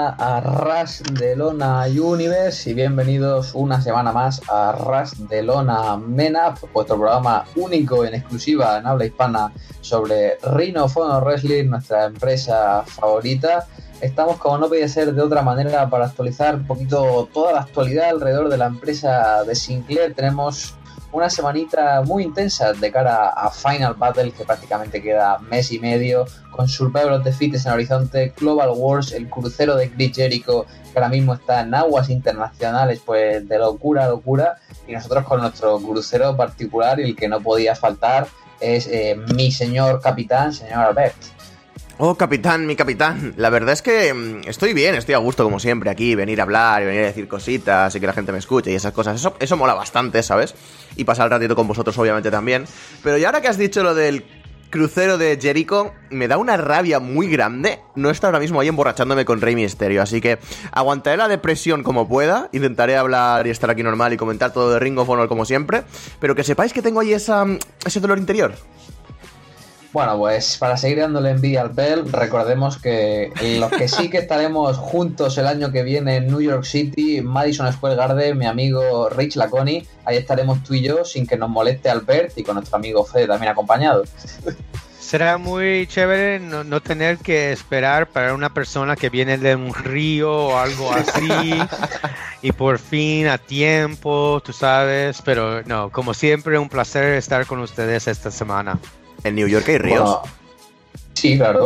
bienvenida a Ras de Lona Universe y bienvenidos una semana más a Ras de Lona Men Up, vuestro programa único en exclusiva en habla hispana sobre Ring of Honor Wrestling, nuestra empresa favorita. Estamos, como no podía ser de otra manera, para actualizar un poquito toda la actualidad alrededor de la empresa de Sinclair. Tenemos una semanita muy intensa de cara a Final Battle, que prácticamente queda mes y medio, con Survivor of the Fittest en el horizonte, Global Wars, el crucero de Chris Jericho, que ahora mismo está en aguas internacionales, pues de locura a locura, y nosotros con nuestro crucero particular, y el que no podía faltar es mi señor capitán, señor Albert. Oh, capitán, mi capitán. La verdad es que estoy bien, estoy a gusto como siempre aquí, venir a hablar y venir a decir cositas y que la gente me escuche y esas cosas. Eso mola bastante, ¿sabes? Y pasar el ratito con vosotros obviamente también. Pero ya ahora que has dicho lo del crucero de Jericho, me da una rabia muy grande no estar ahora mismo ahí emborrachándome con Rey Mysterio. Así que aguantaré la depresión como pueda, intentaré hablar y estar aquí normal y comentar todo de Ring of Honor como siempre, pero que sepáis que tengo ahí ese dolor interior. Bueno, pues para seguir dándole envidia al Bell, recordemos que los que sí que estaremos juntos el año que viene en New York City, Madison Square Garden, mi amigo Rich Laconi, ahí estaremos tú y yo sin que nos moleste Albert y con nuestro amigo Fede también acompañado. Será muy chévere no tener que esperar para una persona que viene de un río o algo así y por fin a tiempo, tú sabes, pero no, como siempre un placer estar con ustedes esta semana. ¿En New York hay ríos? Bueno, sí, claro.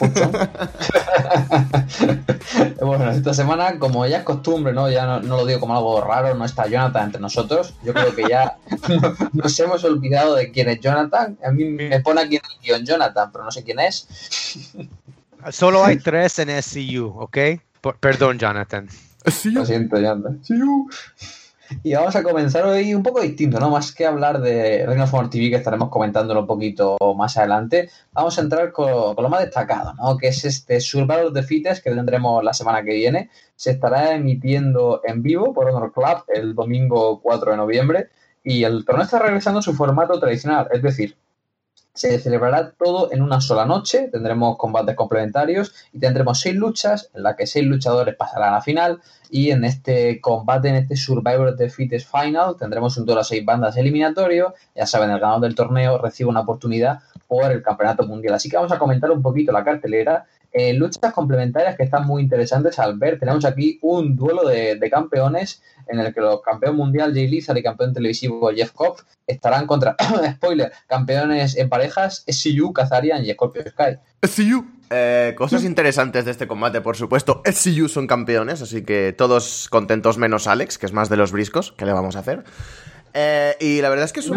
Bueno, esta semana, como ya es costumbre, ¿no? Ya no lo digo como algo raro, no está Jonathan entre nosotros. Yo creo que ya nos hemos olvidado de quién es Jonathan. A mí me pone aquí en el guión Jonathan, pero no sé quién es. Solo hay 3 en SCU, ¿ok? Perdón, Jonathan. Lo siento, Jonathan. Y vamos a comenzar hoy un poco distinto, ¿no? Más que hablar de Ring of Honor TV, que estaremos comentándolo un poquito más adelante, vamos a entrar con lo más destacado, ¿no? Que es este Survivor of the Fittest que tendremos la semana que viene. Se estará emitiendo en vivo por Honor Club el domingo 4 de noviembre y el torneo está regresando a su formato tradicional, es decir, se celebrará todo en una sola noche, tendremos combates complementarios y tendremos 6 luchas en las que 6 luchadores pasarán a la final y en este combate, en este Survivor of the Fittest Final, tendremos un duelo a 6 bandas eliminatorio. Ya saben, el ganador del torneo recibe una oportunidad por el campeonato mundial. Así que vamos a comentar un poquito la cartelera. Luchas complementarias que están muy interesantes al ver. Tenemos aquí un duelo de campeones en el que los campeón mundial Jay Lethal y campeón televisivo Jeff Cobb estarán contra, spoiler, campeones en parejas SCU, Kazarian y Scorpio Sky. SCU. Cosas interesantes de este combate, por supuesto. SCU son campeones, así que todos contentos menos Alex, que es más de los briscos. ¿Qué le vamos a hacer? Y la verdad es que es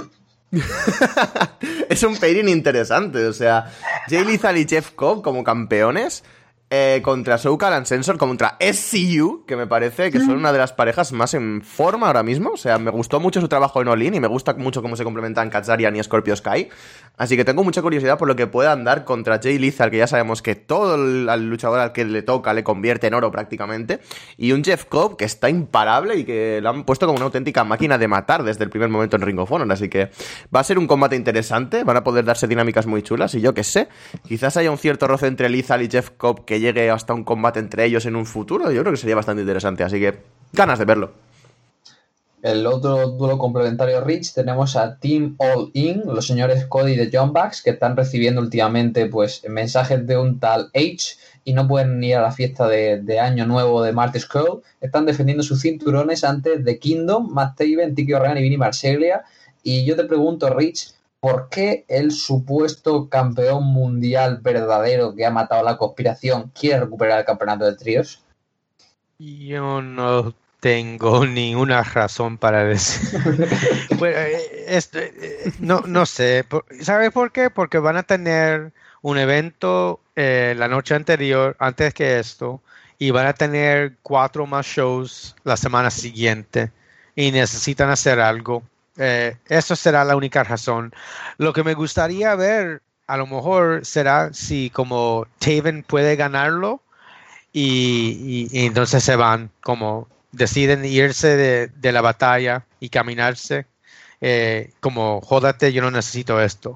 es un pairing interesante. O sea, Jay Lethal y Jeff Cobb como campeones contra Soukal and Sensor, contra SCU, que me parece que son una de las parejas más en forma ahora mismo. O sea, me gustó mucho su trabajo en All In y me gusta mucho cómo se complementan Kazarian y Scorpio Sky. Así que tengo mucha curiosidad por lo que puedan dar contra Jay Lethal, que ya sabemos que todo el luchador al que le toca le convierte en oro prácticamente. Y un Jeff Cobb que está imparable y que lo han puesto como una auténtica máquina de matar desde el primer momento en Ring of Honor. Así que va a ser un combate interesante, van a poder darse dinámicas muy chulas. Y yo qué sé, quizás haya un cierto roce entre Lethal y Jeff Cobb que llegue hasta un combate entre ellos en un futuro. Yo creo que sería bastante interesante, así que ganas de verlo. El otro duelo complementario Rich, tenemos a Team All In, los señores Cody de John Bucks, que están recibiendo últimamente pues mensajes de un tal H y no pueden ir a la fiesta de Año Nuevo de Marty Scurll. Están defendiendo sus cinturones ante The Kingdom, Matt Taven, Tiki O'Ryan y Vinny Marseglia. Y yo te pregunto, Rich, ¿por qué el supuesto campeón mundial verdadero que ha matado la conspiración quiere recuperar el campeonato de tríos? Yo no tengo ninguna razón para decir. Bueno, no sé. ¿Sabes por qué? Porque van a tener un evento la noche anterior, antes que esto, y van a tener 4 más shows la semana siguiente y necesitan hacer algo. Eso será la única razón. Lo que me gustaría ver, a lo mejor, será si como Taven puede ganarlo y entonces se van, como deciden irse de la batalla y caminarse, como jódate, yo no necesito esto.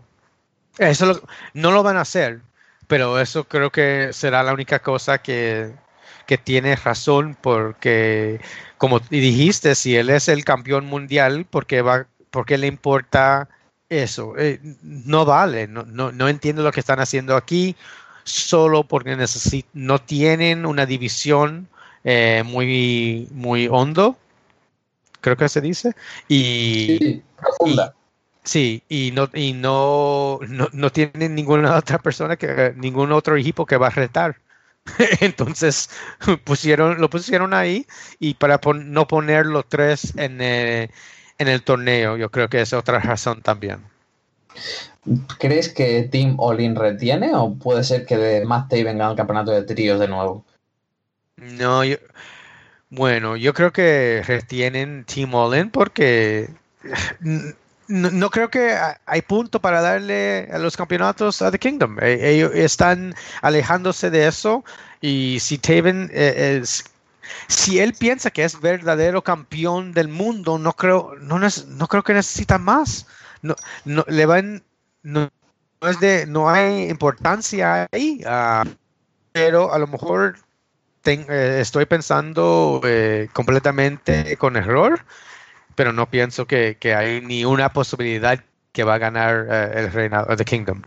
Eso no lo van a hacer, pero eso creo que será la única cosa que que tiene razón porque, como dijiste, si él es el campeón mundial, ¿por qué le importa eso? No vale, no entiendo lo que están haciendo aquí, solo porque no tienen una división muy, muy hondo, creo que se dice, Sí, profunda. Sí, no tienen ninguna otra persona ningún otro equipo que va a retar. Entonces lo pusieron ahí y para no poner los tres en el torneo, yo creo que es otra razón también. ¿Crees que Team All-In retiene o puede ser que de Matt Taven gane el campeonato de tríos de nuevo? No, yo creo que retienen Team All-In porque no creo que hay punto para darle a los campeonatos a The Kingdom. Ellos están alejándose de eso y si Taven si él piensa que es verdadero campeón del mundo, no creo que necesita más. No no hay importancia ahí, pero a lo mejor estoy pensando completamente con error, pero no pienso que hay ni una posibilidad que va a ganar el reinado de Kingdom.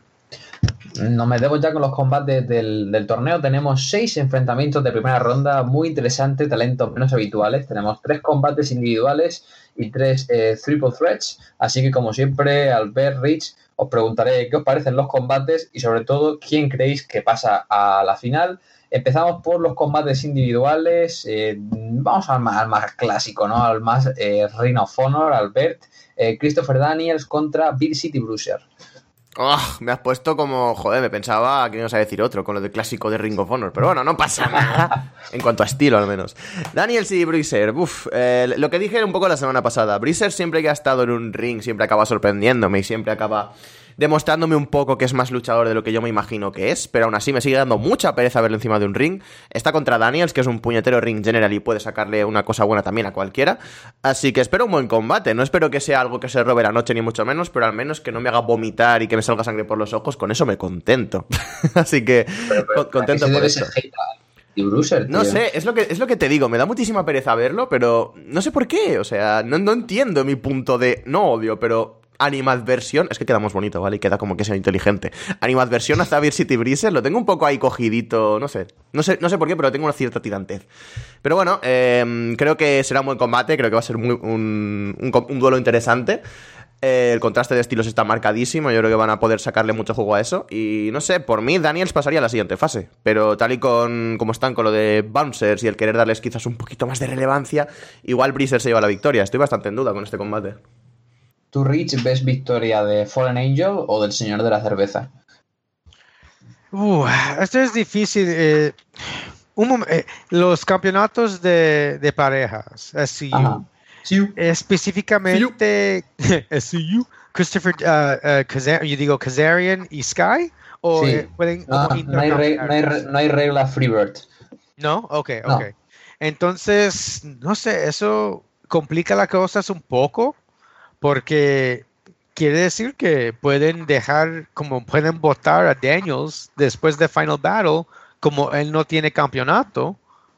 Nos metemos ya con los combates del torneo. Tenemos 6 enfrentamientos de primera ronda, muy interesantes, talentos menos habituales. Tenemos 3 combates individuales y 3 triple threats. Así que, como siempre, Albert, Rich, os preguntaré qué os parecen los combates y, sobre todo, quién creéis que pasa a la final. Empezamos por los combates individuales. Vamos al más clásico, ¿no? Al más Ring of Honor, Albert. Christopher Daniels contra Big City Bruiser. Oh, me has puesto como... Joder, me pensaba que ibas a decir otro, con lo del clásico de Ring of Honor. Pero bueno, no pasa nada. En cuanto a estilo, al menos. Daniels y Bruiser. Lo que dije un poco la semana pasada. Bruiser siempre que ha estado en un ring siempre acaba sorprendiéndome y siempre acaba demostrándome un poco que es más luchador de lo que yo me imagino que es, pero aún así me sigue dando mucha pereza verlo encima de un ring. Está contra Daniels, que es un puñetero ring general y puede sacarle una cosa buena también a cualquiera, así que espero un buen combate. No espero que sea algo que se robe la noche ni mucho menos, pero al menos que no me haga vomitar y que me salga sangre por los ojos, con eso me contento. Así que contento por eso. Bruiser, no sé, es lo que te digo, me da muchísima pereza verlo, pero no sé por qué, o sea, no entiendo mi punto de... No odio, pero... Animadversión, es que queda más bonito, ¿vale? Y queda como que sea inteligente. Animadversión a Xavier City Bruiser, lo tengo un poco ahí cogidito, no sé por qué, pero tengo una cierta tirantez. Pero bueno, creo que será un buen combate, creo que va a ser un duelo interesante. El contraste de estilos está marcadísimo, yo creo que van a poder sacarle mucho juego a eso. Y no sé, por mí Daniels pasaría a la siguiente fase, pero tal y como están con lo de Bouncers y el querer darles quizás un poquito más de relevancia, igual Bruiser se lleva la victoria. Estoy bastante en duda con este combate. ¿Tú, Rich, ves victoria de Fallen Angel o del Señor de la Cerveza? Esto es difícil. Los campeonatos de parejas, SCU, específicamente SCU, Christopher Kazarian y Sky, o sí. pueden no hay regla Freebird. ¿No? Ok. Entonces, no sé, eso complica las cosas un poco, porque quiere decir que pueden votar a Daniels después de Final Battle, como él no tiene campeonato.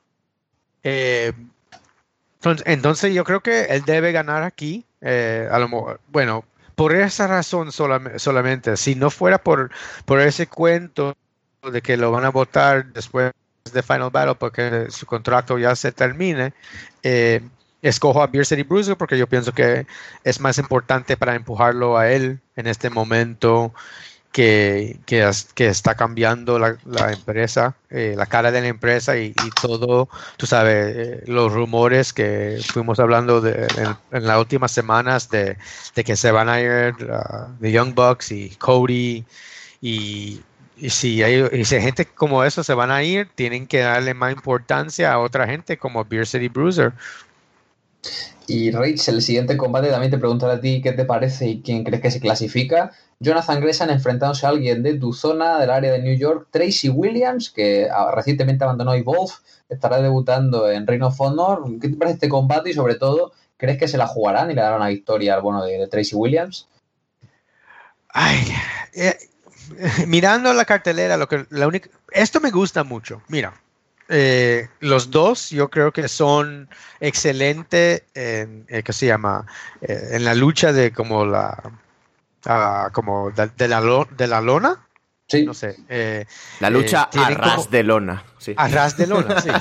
Entonces yo creo que él debe ganar aquí. Bueno, por esa razón solamente. Si no fuera por ese cuento de que lo van a votar después de Final Battle porque su contrato ya se termine, escojo a Beer City Bruiser porque yo pienso que es más importante para empujarlo a él en este momento que está cambiando la empresa, la cara de la empresa y todo, tú sabes, los rumores que fuimos hablando en las últimas semanas de que se van a ir The Young Bucks y Cody y si gente como eso se van a ir, tienen que darle más importancia a otra gente como Beer City Bruiser. Y Rich, el siguiente combate también te preguntaré a ti qué te parece y quién crees que se clasifica. Jonathan Gresham enfrentándose a alguien de tu zona, del área de New York. Tracy Williams, que recientemente abandonó Evolve, estará debutando en Ring of Honor. ¿Qué te parece este combate? Y sobre todo, ¿crees que se la jugarán y le darán una victoria al bueno de Tracy Williams? Mirando la cartelera, esto me gusta mucho. Mira, los dos yo creo que son excelentes en, ¿qué se llama? En la lucha de como como de la lona. Sí. No sé. La lucha a ras de lona. Sí. A ras de lona, sí.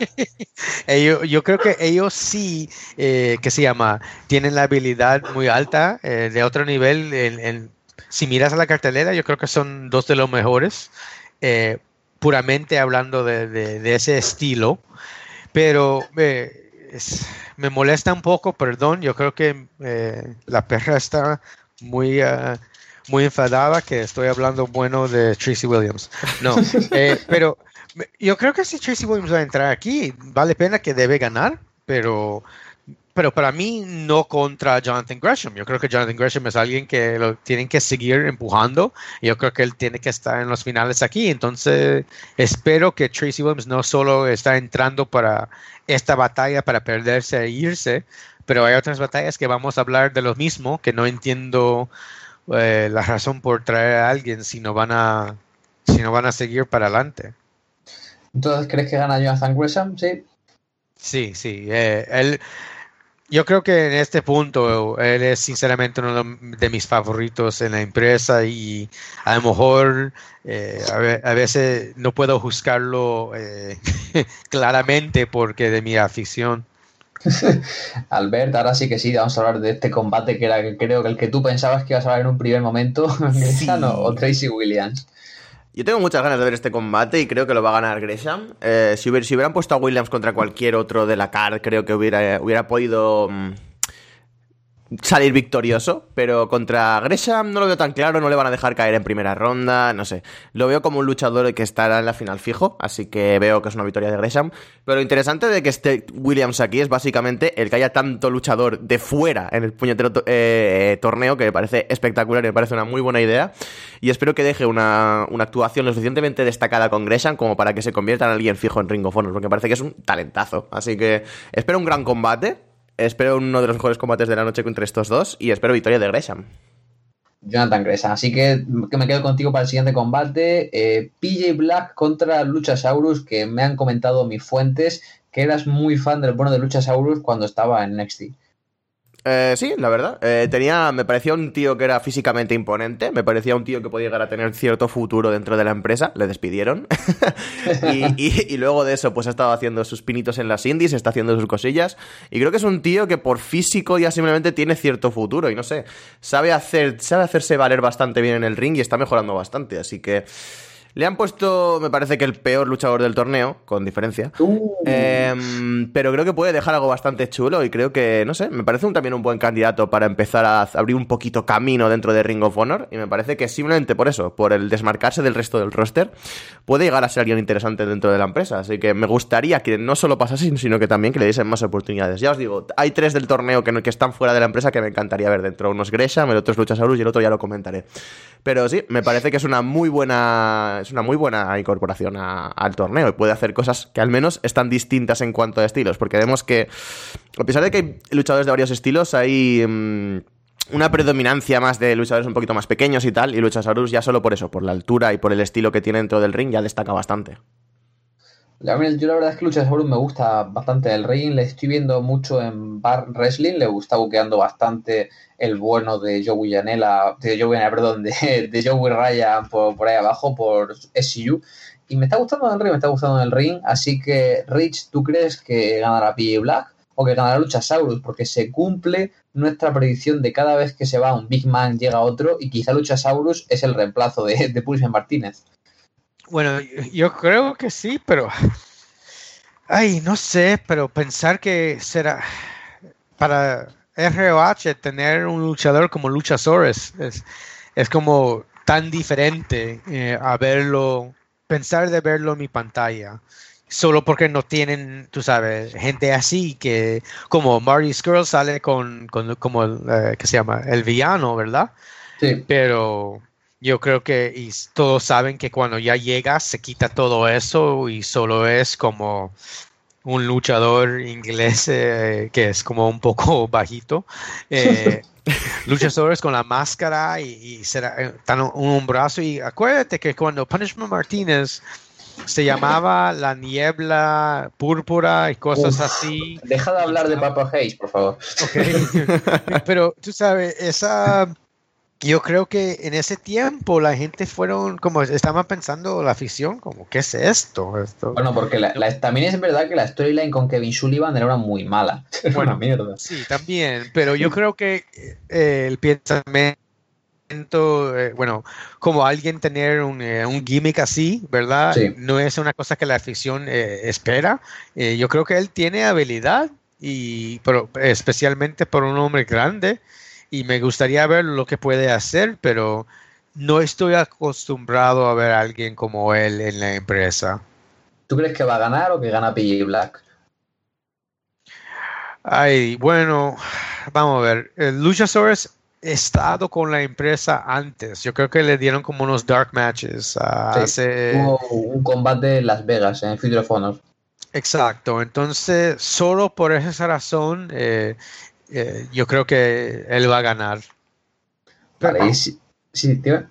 Yo creo que ellos sí, ¿qué se llama? Tienen la habilidad muy alta, de otro nivel. Si miras a la cartelera, yo creo que son dos de los mejores, puramente hablando de ese estilo. Pero me molesta un poco, perdón. Yo creo que la perra está muy enfadada que estoy hablando bueno de Tracy Williams. No, pero yo creo que si Tracy Williams va a entrar aquí, vale pena que debe ganar, pero para mí no contra Jonathan Gresham. Yo creo que Jonathan Gresham es alguien que lo tienen que seguir empujando. Y yo creo que él tiene que estar en los finales aquí. Entonces espero que Tracy Williams no solo está entrando para esta batalla para perderse e irse, pero hay otras batallas que vamos a hablar de lo mismo, que no entiendo la razón por traer a alguien si no van a seguir para adelante. Entonces, ¿crees que gana Jonathan Gresham? Sí. Sí. Yo creo que en este punto él es sinceramente uno de mis favoritos en la empresa y a lo mejor a veces no puedo juzgarlo claramente porque de mi afición. Albert, ahora sí que sí, vamos a hablar de este combate que era, creo que el que tú pensabas que ibas a ver en un primer momento, Gresham o Tracy Williams. Yo tengo muchas ganas de ver este combate y creo que lo va a ganar Gresham. Si hubieran puesto a Williams contra cualquier otro de la card, creo que hubiera podido salir victorioso, pero contra Gresham no lo veo tan claro, no le van a dejar caer en primera ronda, no sé. Lo veo como un luchador que estará en la final fijo, así que veo que es una victoria de Gresham. Pero lo interesante de que esté Williams aquí es básicamente el que haya tanto luchador de fuera en el puñetero torneo, que me parece espectacular y me parece una muy buena idea. Y espero que deje una actuación lo suficientemente destacada con Gresham como para que se convierta en alguien fijo en Ring of Honor, porque me parece que es un talentazo. Así que espero un gran combate. Espero uno de los mejores combates de la noche entre estos dos y espero victoria de Gresham. Jonathan Gresham. Así que me quedo contigo para el siguiente combate. PJ Black contra Luchasaurus, que me han comentado mis fuentes que eras muy fan del bueno de Luchasaurus cuando estaba en NXT. Sí, la verdad. Me parecía un tío que era físicamente imponente, me parecía un tío que podía llegar a tener cierto futuro dentro de la empresa, le despidieron. y luego de eso, pues ha estado haciendo sus pinitos en las indies, está haciendo sus cosillas, y creo que es un tío que por físico ya simplemente tiene cierto futuro, y no sé, sabe hacerse valer bastante bien en el ring y está mejorando bastante, así que... Le han puesto, me parece que el peor luchador del torneo, con diferencia. Pero creo que puede dejar algo bastante chulo y creo que, no sé, me parece también un buen candidato para empezar a abrir un poquito camino dentro de Ring of Honor. Y me parece que simplemente por eso, por el desmarcarse del resto del roster, puede llegar a ser alguien interesante dentro de la empresa. Así que me gustaría que no solo pasase, sino que también que le diesen más oportunidades. Ya os digo, hay 3 del torneo que están fuera de la empresa que me encantaría ver dentro. Uno es Gresham, el otro es Luchasaurus y el otro ya lo comentaré. Pero sí, me parece que es una muy buena incorporación al torneo y puede hacer cosas que al menos están distintas en cuanto a estilos, porque vemos que a pesar de que hay luchadores de varios estilos, hay una predominancia más de luchadores un poquito más pequeños y tal, y Luchasaurus ya solo por eso, por la altura y por el estilo que tiene dentro del ring, ya destaca bastante. Yo la verdad es que Luchasaurus me gusta bastante el ring, le estoy viendo mucho en Bar Wrestling, le gusta buqueando bastante el bueno de Joey Janela, de Joey Ryan por ahí abajo, por SCU, y me está gustando en el ring, así que Rich, ¿tú crees que ganará PJ Black o que ganará Luchasaurus? Porque se cumple nuestra predicción de cada vez que se va un Big Man llega otro, y quizá Luchasaurus es el reemplazo de Pulse Martínez. Bueno, yo creo que sí, pero... Ay, no sé, pero pensar que será... Para ROH tener un luchador como Luchasaurus es como tan diferente a verlo... Pensar de verlo en mi pantalla. Solo porque no tienen, tú sabes, gente así que... Como Marty Scurll sale como ¿qué se llama? El villano, ¿verdad? Sí. Pero... Yo creo que y todos saben que cuando ya llega se quita todo eso y solo es como un luchador inglés que es como un poco bajito. Luchadores con la máscara y será tan un brazo. Y acuérdate que cuando Punishment Martínez se llamaba La Niebla Púrpura y cosas así. Deja de hablar de Papa Hayes, por favor. Okay. Pero tú sabes, yo creo que en ese tiempo la gente estaban pensando la ficción, como, ¿qué es esto? Bueno, porque también es verdad que la storyline con Kevin Sullivan era muy mala. Bueno, una mierda. Sí, también, pero yo creo que el pensamiento, como alguien tener un gimmick así, ¿verdad? Sí. No es una cosa que la ficción espera. Yo creo que él tiene habilidad, pero especialmente por un hombre grande, y me gustaría ver lo que puede hacer, pero no estoy acostumbrado a ver a alguien como él en la empresa. ¿Tú crees que va a ganar o que gana PJ Black? Ay, bueno, vamos a ver. Luchasaurus ha estado con la empresa antes. Yo creo que le dieron como unos dark matches. Hubo un combate en Las Vegas, en Future of Honor. Exacto. Entonces, solo por esa razón, yo creo que él va a ganar. Vale, sí, tío.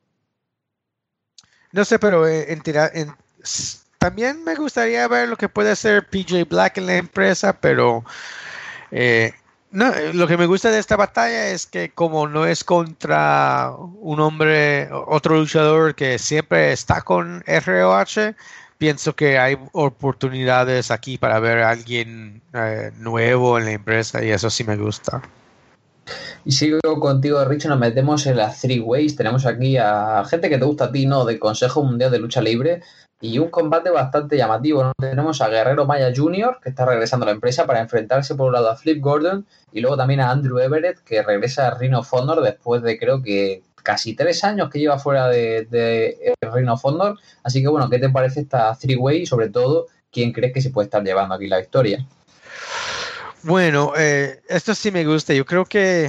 No sé, pero también me gustaría ver lo que puede hacer PJ Black en la empresa, pero no, lo que me gusta de esta batalla es que como no es contra un hombre, otro luchador que siempre está con ROH, pienso que hay oportunidades aquí para ver a alguien nuevo en la empresa y eso sí me gusta. Y sigo contigo, Rich, nos metemos en las Three Ways. Tenemos aquí a gente que te gusta a ti, ¿no? De Consejo Mundial de Lucha Libre. Y un combate bastante llamativo, ¿no? Tenemos a Guerrero Maya Jr., que está regresando a la empresa para enfrentarse por un lado a Flip Gordon y luego también a Andrew Everett, que regresa a Ring of Honor después de creo que casi 3 años que lleva fuera de Ring of Honor. Así que bueno, ¿qué te parece esta Three Way y sobre todo quién crees que se puede estar llevando aquí la victoria? Bueno, esto sí me gusta. Yo creo que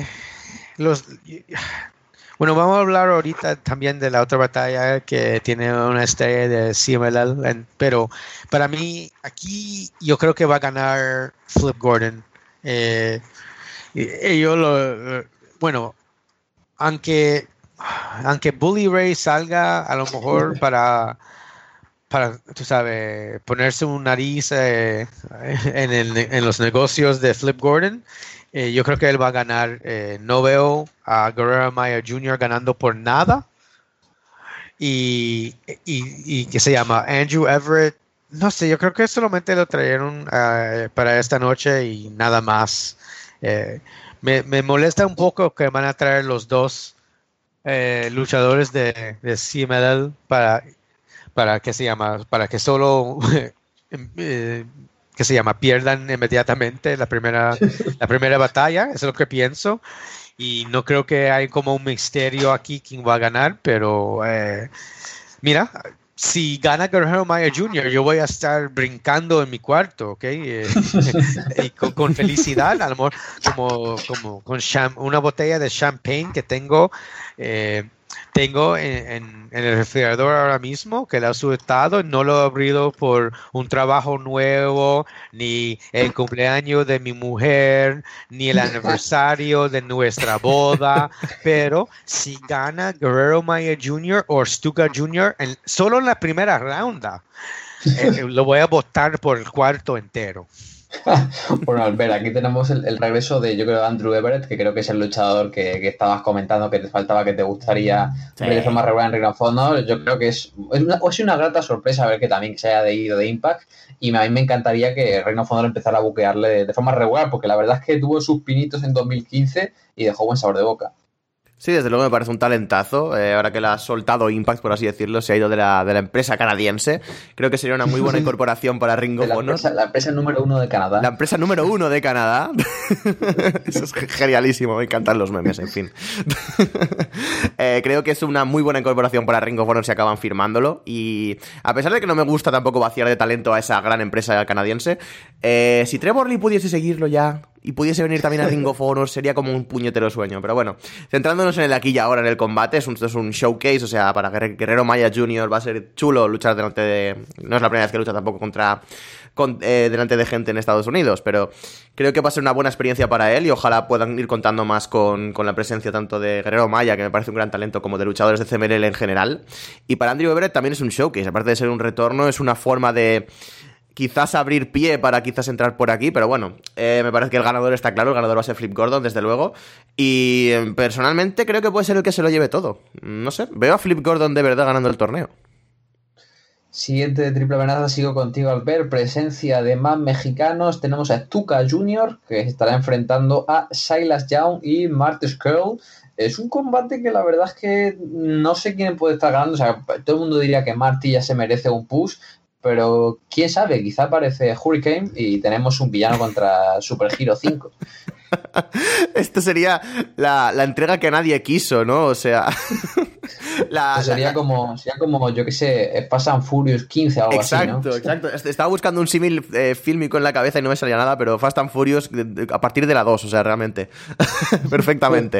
bueno, vamos a hablar ahorita también de la otra batalla que tiene una estrella de CMLL, pero para mí aquí yo creo que va a ganar Flip Gordon. Bueno, aunque Bully Ray salga a lo mejor para tú sabes, ponerse un nariz en los negocios de Flip Gordon, yo creo que él va a ganar. No veo a Guerrero Maya Jr. ganando por nada. Y ¿qué se llama? Andrew Everett. No sé, yo creo que solamente lo trajeron para esta noche y nada más. Me molesta un poco que van a traer los dos luchadores de CMLL para ¿qué se llama? Para que solo ¿qué se llama? Pierdan inmediatamente la primera batalla, eso es lo que pienso, y no creo que hay como un misterio aquí quién va a ganar, pero mira, si gana Guerrero Maya Jr., yo voy a estar brincando en mi cuarto, ¿ok? Y con felicidad, a lo mejor como con una botella de champagne que tengo en el refrigerador ahora mismo, que lo he sueltado, no lo he abrido por un trabajo nuevo, ni el cumpleaños de mi mujer, ni el aniversario de nuestra boda, pero si gana Guerrero Maya Jr. o Stuka Jr. solo en la primera ronda, lo voy a votar por el cuarto entero. Bueno, Albert, aquí tenemos el regreso de, yo creo, Andrew Everett, que creo que es el luchador que estabas comentando que te faltaba, que te gustaría ver de forma regular en Ring of Honor. Yo creo que es una grata sorpresa ver que también se haya ido de Impact, y a mí me encantaría que Ring of Honor empezara a buquearle de forma regular, porque la verdad es que tuvo sus pinitos en 2015 y dejó buen sabor de boca. Sí, desde luego me parece un talentazo. Ahora que la ha soltado Impact, por así decirlo, se ha ido de la empresa canadiense. Creo que sería una muy buena incorporación para Ring of Honor. La empresa número 1 de Canadá. La empresa número 1 de Canadá. Eso es genialísimo, me encantan los memes, en fin. Creo que es una muy buena incorporación para Ring of Honor si acaban firmándolo. Y a pesar de que no me gusta tampoco vaciar de talento a esa gran empresa canadiense, si Trevor Lee pudiese seguirlo ya y pudiese venir también a Ring of Honor, sería como un puñetero sueño. Pero bueno, centrándonos en el aquí y ahora, en el combate, esto es un showcase, o sea, para Guerrero Maya Jr. va a ser chulo luchar delante de... No es la primera vez que lucha tampoco delante de gente en Estados Unidos, pero creo que va a ser una buena experiencia para él y ojalá puedan ir contando más con la presencia tanto de Guerrero Maya, que me parece un gran talento, como de luchadores de CMLL en general. Y para Andrew Everett también es un showcase, aparte de ser un retorno, es una forma de quizás abrir pie para quizás entrar por aquí, pero bueno, me parece que el ganador está claro, el ganador va a ser Flip Gordon, desde luego, y personalmente creo que puede ser el que se lo lleve todo. No sé, veo a Flip Gordon de verdad ganando el torneo. Siguiente de triple amenaza, sigo contigo, Albert. Presencia de más mexicanos. Tenemos a Stuka Jr., que estará enfrentando a Silas Young y Marty Scurll. Es un combate que la verdad es que no sé quién puede estar ganando. O sea, todo el mundo diría que Marty ya se merece un push, pero quién sabe, quizá aparece Hurricane y tenemos un villano contra Super Hero 5. Esto sería la entrega que nadie quiso, ¿no? O sea... sería como, yo qué sé, Fast and Furious 15 o algo así, ¿no? Exacto. Estaba buscando un símil fílmico en la cabeza y no me salía nada, pero Fast and Furious a partir de la 2, o sea, realmente. Perfectamente.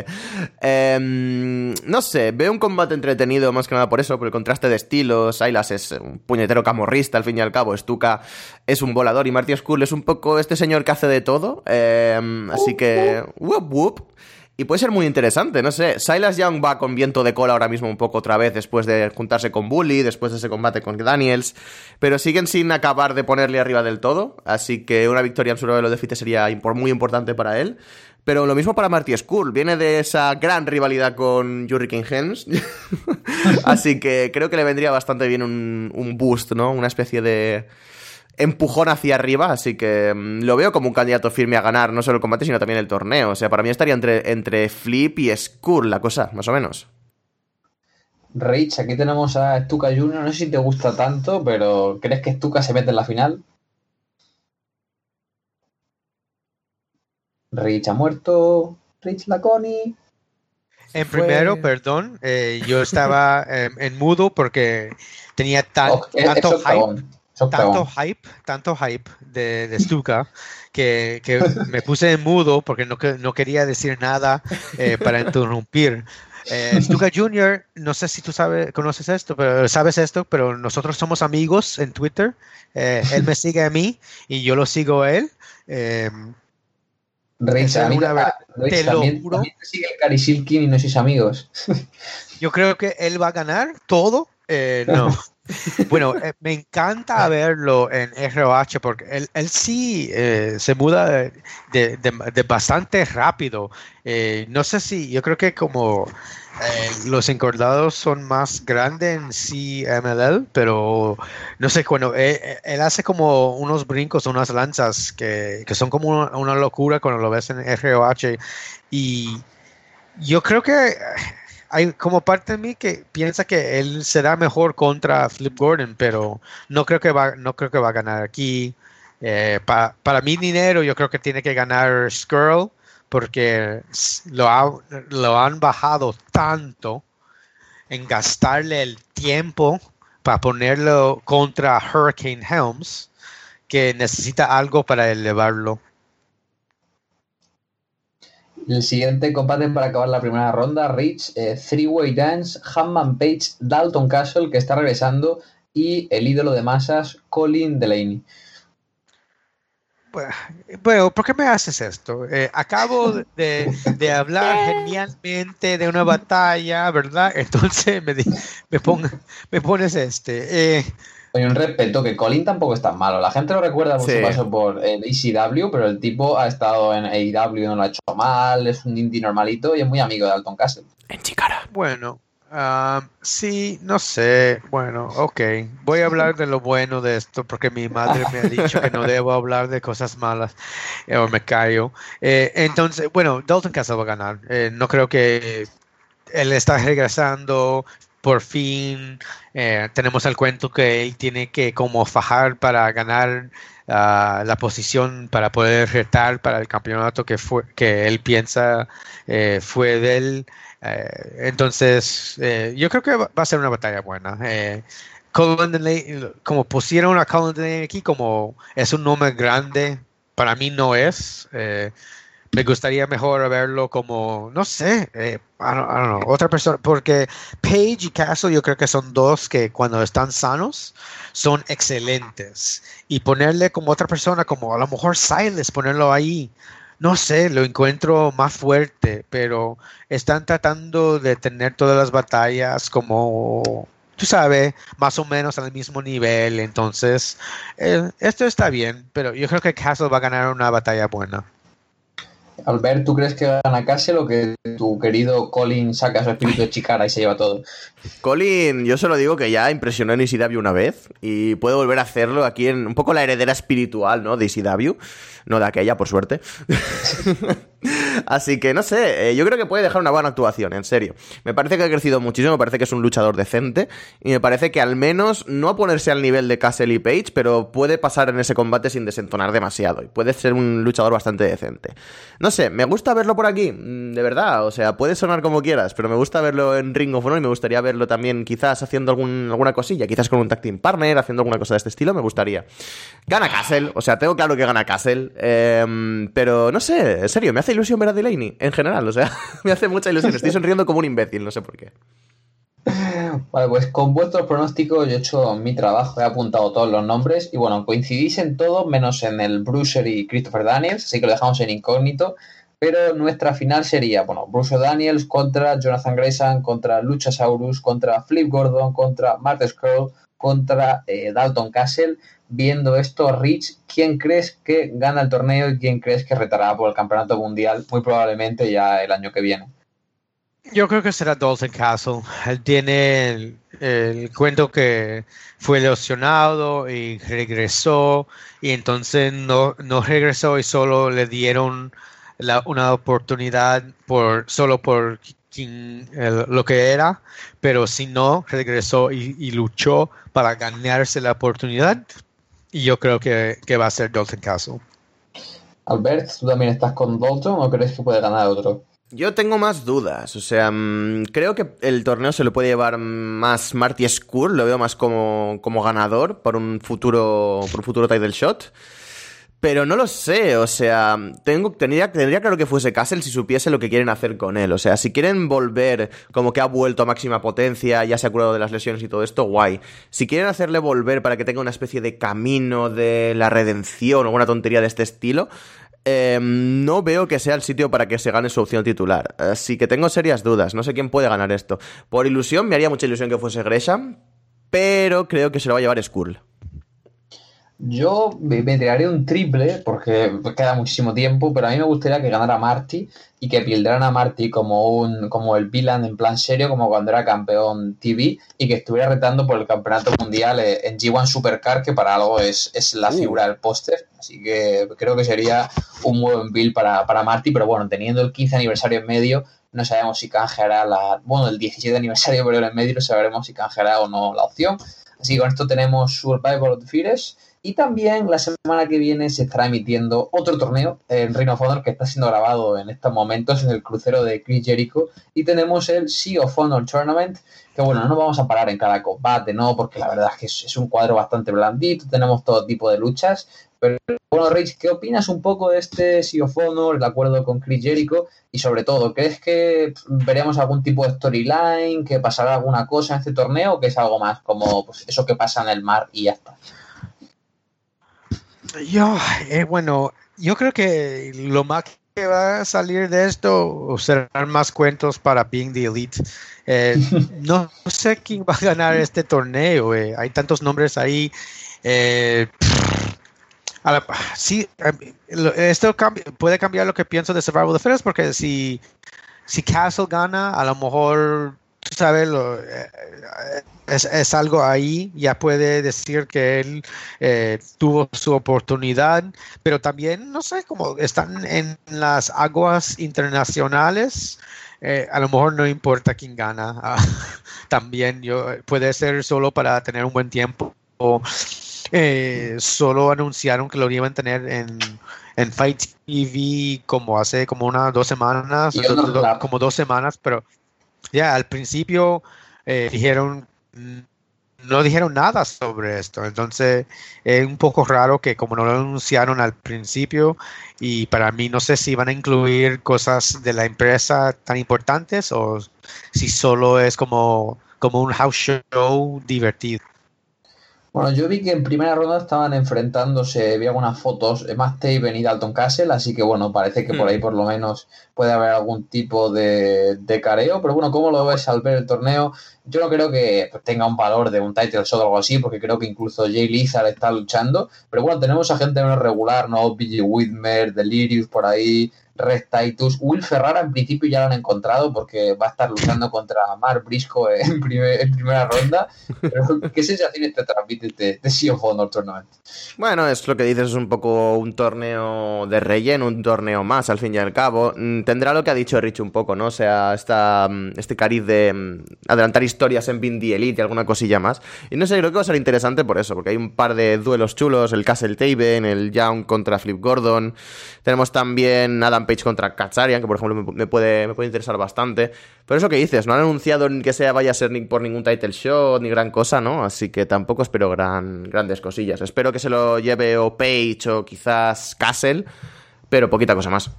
No sé, veo un combate entretenido más que nada por eso, por el contraste de estilos. Silas es un puñetero camorrista, al fin y al cabo. Stuka es un volador y Marty Scurll es un poco este señor que hace de todo. Así que... Whoop, whoop. Y puede ser muy interesante, no sé. Silas Young va con viento de cola ahora mismo un poco otra vez después de juntarse con Bully, después de ese combate con Daniels, pero siguen sin acabar de ponerle arriba del todo, así que una victoria en su duelo de Fite sería muy importante para él. Pero lo mismo para Marty Scurll, viene de esa gran rivalidad con Hurricane Helms, así que creo que le vendría bastante bien un boost, ¿no? Una especie de... empujón hacia arriba, así que lo veo como un candidato firme a ganar no solo el combate, sino también el torneo. O sea, para mí estaría entre Flip y Scurll la cosa, más o menos. Rich, aquí tenemos a Stuka Jr., no sé si te gusta tanto, pero ¿crees que Stuka se mete en la final? Rich ha muerto, Rich Laconi. Primero, perdón, yo estaba en mudo porque tenía tanto hype de Stuka que me puse en mudo porque no quería decir nada para interrumpir. Stuka Jr., no sé si tú sabes esto, pero nosotros somos amigos en Twitter. Él me sigue a mí y yo lo sigo a él. Rich, también te sigue el Cari Silkin y no sois amigos. Yo creo que él va a ganar todo. No. Bueno, me encanta verlo en ROH porque él sí se muda de bastante rápido. No sé si, yo creo que como los encordados son más grandes en CMLL, pero no sé, cuando él hace como unos brincos, unas lanzas que son como una locura cuando lo ves en ROH. Y yo creo que hay como parte de mí que piensa que él será mejor contra Flip Gordon, pero no creo que va a ganar aquí. Para mi dinero, yo creo que tiene que ganar Scurll porque lo han bajado tanto en gastarle el tiempo para ponerlo contra Hurricane Helms que necesita algo para elevarlo. El siguiente combate para acabar la primera ronda, Rich, Three-Way Dance, Hangman Page, Dalton Castle, que está regresando, y el ídolo de masas, Colin Delaney. Bueno, ¿por qué me haces esto? Acabo de hablar genialmente de una batalla, ¿verdad? Entonces me pones Oye, un respeto, que Colin tampoco es tan malo. La gente lo recuerda por su paso por ECW, pero el tipo ha estado en AEW, no lo ha hecho mal, es un indie normalito y es muy amigo de Dalton Castle. En Chicara. Bueno, sí, no sé. Bueno, ok. Voy a hablar de lo bueno de esto porque mi madre me ha dicho que no debo hablar de cosas malas o me callo. Entonces, bueno, Dalton Castle va a ganar. No creo que él está regresando. Por fin tenemos el cuento que él tiene que como fajar para ganar la posición para poder retar para el campeonato que él piensa fue de él. Entonces yo creo que va a ser una batalla buena. Colin Delaney, como pusieron a Colin Delaney aquí, como es un nombre grande, para mí no es. Me gustaría mejor verlo como, no sé, I don't know, otra persona, porque Paige y Castle yo creo que son dos que cuando están sanos son excelentes. Y ponerle como otra persona, como a lo mejor Silas, ponerlo ahí, no sé, lo encuentro más fuerte, pero están tratando de tener todas las batallas como, tú sabes, más o menos al mismo nivel. Entonces, esto está bien, pero yo creo que Castle va a ganar una batalla buena. Albert, ¿tú crees que gana Castle o que tu querido Colin saca su espíritu de Chikara y se lleva todo? Colin, yo solo digo que ya impresionó en ECW una vez y puede volver a hacerlo aquí en un poco la heredera espiritual, ¿no? De ECW, no de aquella, por suerte. Así que no sé, yo creo que puede dejar una buena actuación, en serio. Me parece que ha crecido muchísimo, me parece que es un luchador decente y me parece que al menos no a ponerse al nivel de Castle y Page, pero puede pasar en ese combate sin desentonar demasiado y puede ser un luchador bastante decente. No sé, me gusta verlo por aquí, de verdad, o sea, puede sonar como quieras, pero me gusta verlo en Ring of Honor y me gustaría verlo también quizás haciendo alguna cosilla, quizás con un tag team partner, haciendo alguna cosa de este estilo, me gustaría. Gana Castle, o sea, tengo claro que gana Castle, pero no sé, en serio, me hace ilusión ver a Delaney, en general, o sea, me hace mucha ilusión, estoy sonriendo como un imbécil, no sé por qué. Vale, pues con vuestros pronósticos yo he hecho mi trabajo, he apuntado todos los nombres y bueno, coincidís en todo menos en el Bruiser y Christopher Daniels, así que lo dejamos en incógnito, pero nuestra final sería, bueno, Bruiser Daniels contra Jonathan Grayson, contra Luchasaurus, contra Flip Gordon, contra Matt Scurll, contra Dalton Castle. Viendo esto, Rich, ¿quién crees que gana el torneo y quién crees que retará por el campeonato mundial muy probablemente ya el año que viene? Yo creo que será Dalton Castle. Él tiene el cuento que fue lesionado y regresó, y entonces no regresó y solo le dieron una oportunidad solo por lo que era, pero si no, regresó y luchó para ganarse la oportunidad, y yo creo que va a ser Dalton Castle. Albert, ¿tú también estás con Dalton o crees que puede ganar otro? Yo tengo más dudas, o sea, creo que el torneo se lo puede llevar más Marty Scurll, lo veo más como ganador por un futuro title shot, pero no lo sé, o sea, tendría claro que fuese Castle si supiese lo que quieren hacer con él, o sea, si quieren volver como que ha vuelto a máxima potencia, ya se ha curado de las lesiones y todo esto, guay. Si quieren hacerle volver para que tenga una especie de camino de la redención o alguna tontería de este estilo, no veo que sea el sitio para que se gane su opción titular. Así que tengo serias dudas. No sé quién puede ganar esto. Por ilusión, me haría mucha ilusión que fuese Gresham, pero creo que se lo va a llevar Skrull. Yo me tiraría un triple porque queda muchísimo tiempo, pero a mí me gustaría que ganara Marty y que pildaran a Marty como el villain en plan serio, como cuando era campeón TV, y que estuviera retando por el campeonato mundial en G1 Supercar, que para algo es la figura del póster. Así que creo que sería un buen build para Marty, pero bueno, teniendo el 15 aniversario en medio, no sabemos si canjeará el 17 aniversario en medio, no sabremos si canjeará o no la opción. Así que con esto tenemos Survivor of the Fittest. Y también la semana que viene se estará emitiendo otro torneo en Ring of Honor que está siendo grabado en estos momentos en el crucero de Chris Jericho. Y tenemos el Sea of Honor Tournament, que bueno, no nos vamos a parar en cada combate, ¿no? Porque la verdad es que es un cuadro bastante blandito, tenemos todo tipo de luchas. Pero bueno, Rich, ¿qué opinas un poco de este Sea of Honor, el acuerdo con Chris Jericho? Y sobre todo, ¿crees que veremos algún tipo de storyline, que pasará alguna cosa en este torneo, o que es algo más como pues, eso que pasa en el mar y ya está? Yo creo que lo más que va a salir de esto serán más cuentos para Being the Elite. No sé quién va a ganar este torneo. Hay tantos nombres ahí. Sí, esto puede cambiar lo que pienso de Survival of the Fittest, porque si Castle gana, a lo mejor, tú sabes, es algo ahí, ya puede decir que él tuvo su oportunidad, pero también, no sé, como están en las aguas internacionales, a lo mejor no importa quién gana. También puede ser solo para tener un buen tiempo. Solo anunciaron que lo iban a tener en Fight TV como hace como unas 2 semanas, como 2 semanas, pero ya al principio dijeron no dijeron nada sobre esto. Entonces es un poco raro que como no lo anunciaron al principio, y para mí no sé si van a incluir cosas de la empresa tan importantes o si solo es como un house show divertido. Bueno, yo vi que en primera ronda estaban enfrentándose, vi algunas fotos, Matt Taven y Dalton Castle, así que bueno, parece que por ahí por lo menos puede haber algún tipo de careo, pero bueno, ¿cómo lo ves al ver el torneo? Yo no creo que tenga un valor de un title shot o algo así, porque creo que incluso Jay Lethal está luchando, pero bueno, tenemos a gente menos regular, ¿no? BJ Whitmer, Delirious por ahí, Red Titus, Will Ferrara en principio ya lo han encontrado porque va a estar luchando contra Mark Briscoe en primera ronda. Pero, ¿qué sensaciones te transmite este Sea of Honor Tournament? Bueno, es lo que dices, es un poco un torneo de relleno, un torneo más, al fin y al cabo. Tendrá lo que ha dicho Rich un poco, ¿no? O sea, este cariz de adelantar historias en Bindi Elite y alguna cosilla más. Y no sé, creo que va a ser interesante por eso, porque hay un par de duelos chulos, el Castle Taven, el Young contra Flip Gordon. Tenemos también Adam Page contra Kazarian, que por ejemplo me puede interesar bastante. Pero eso que dices, no han anunciado que vaya a ser ni por ningún title shot ni gran cosa, ¿no? Así que tampoco espero grandes cosillas. Espero que se lo lleve o Page o quizás Castle, pero poquita cosa más.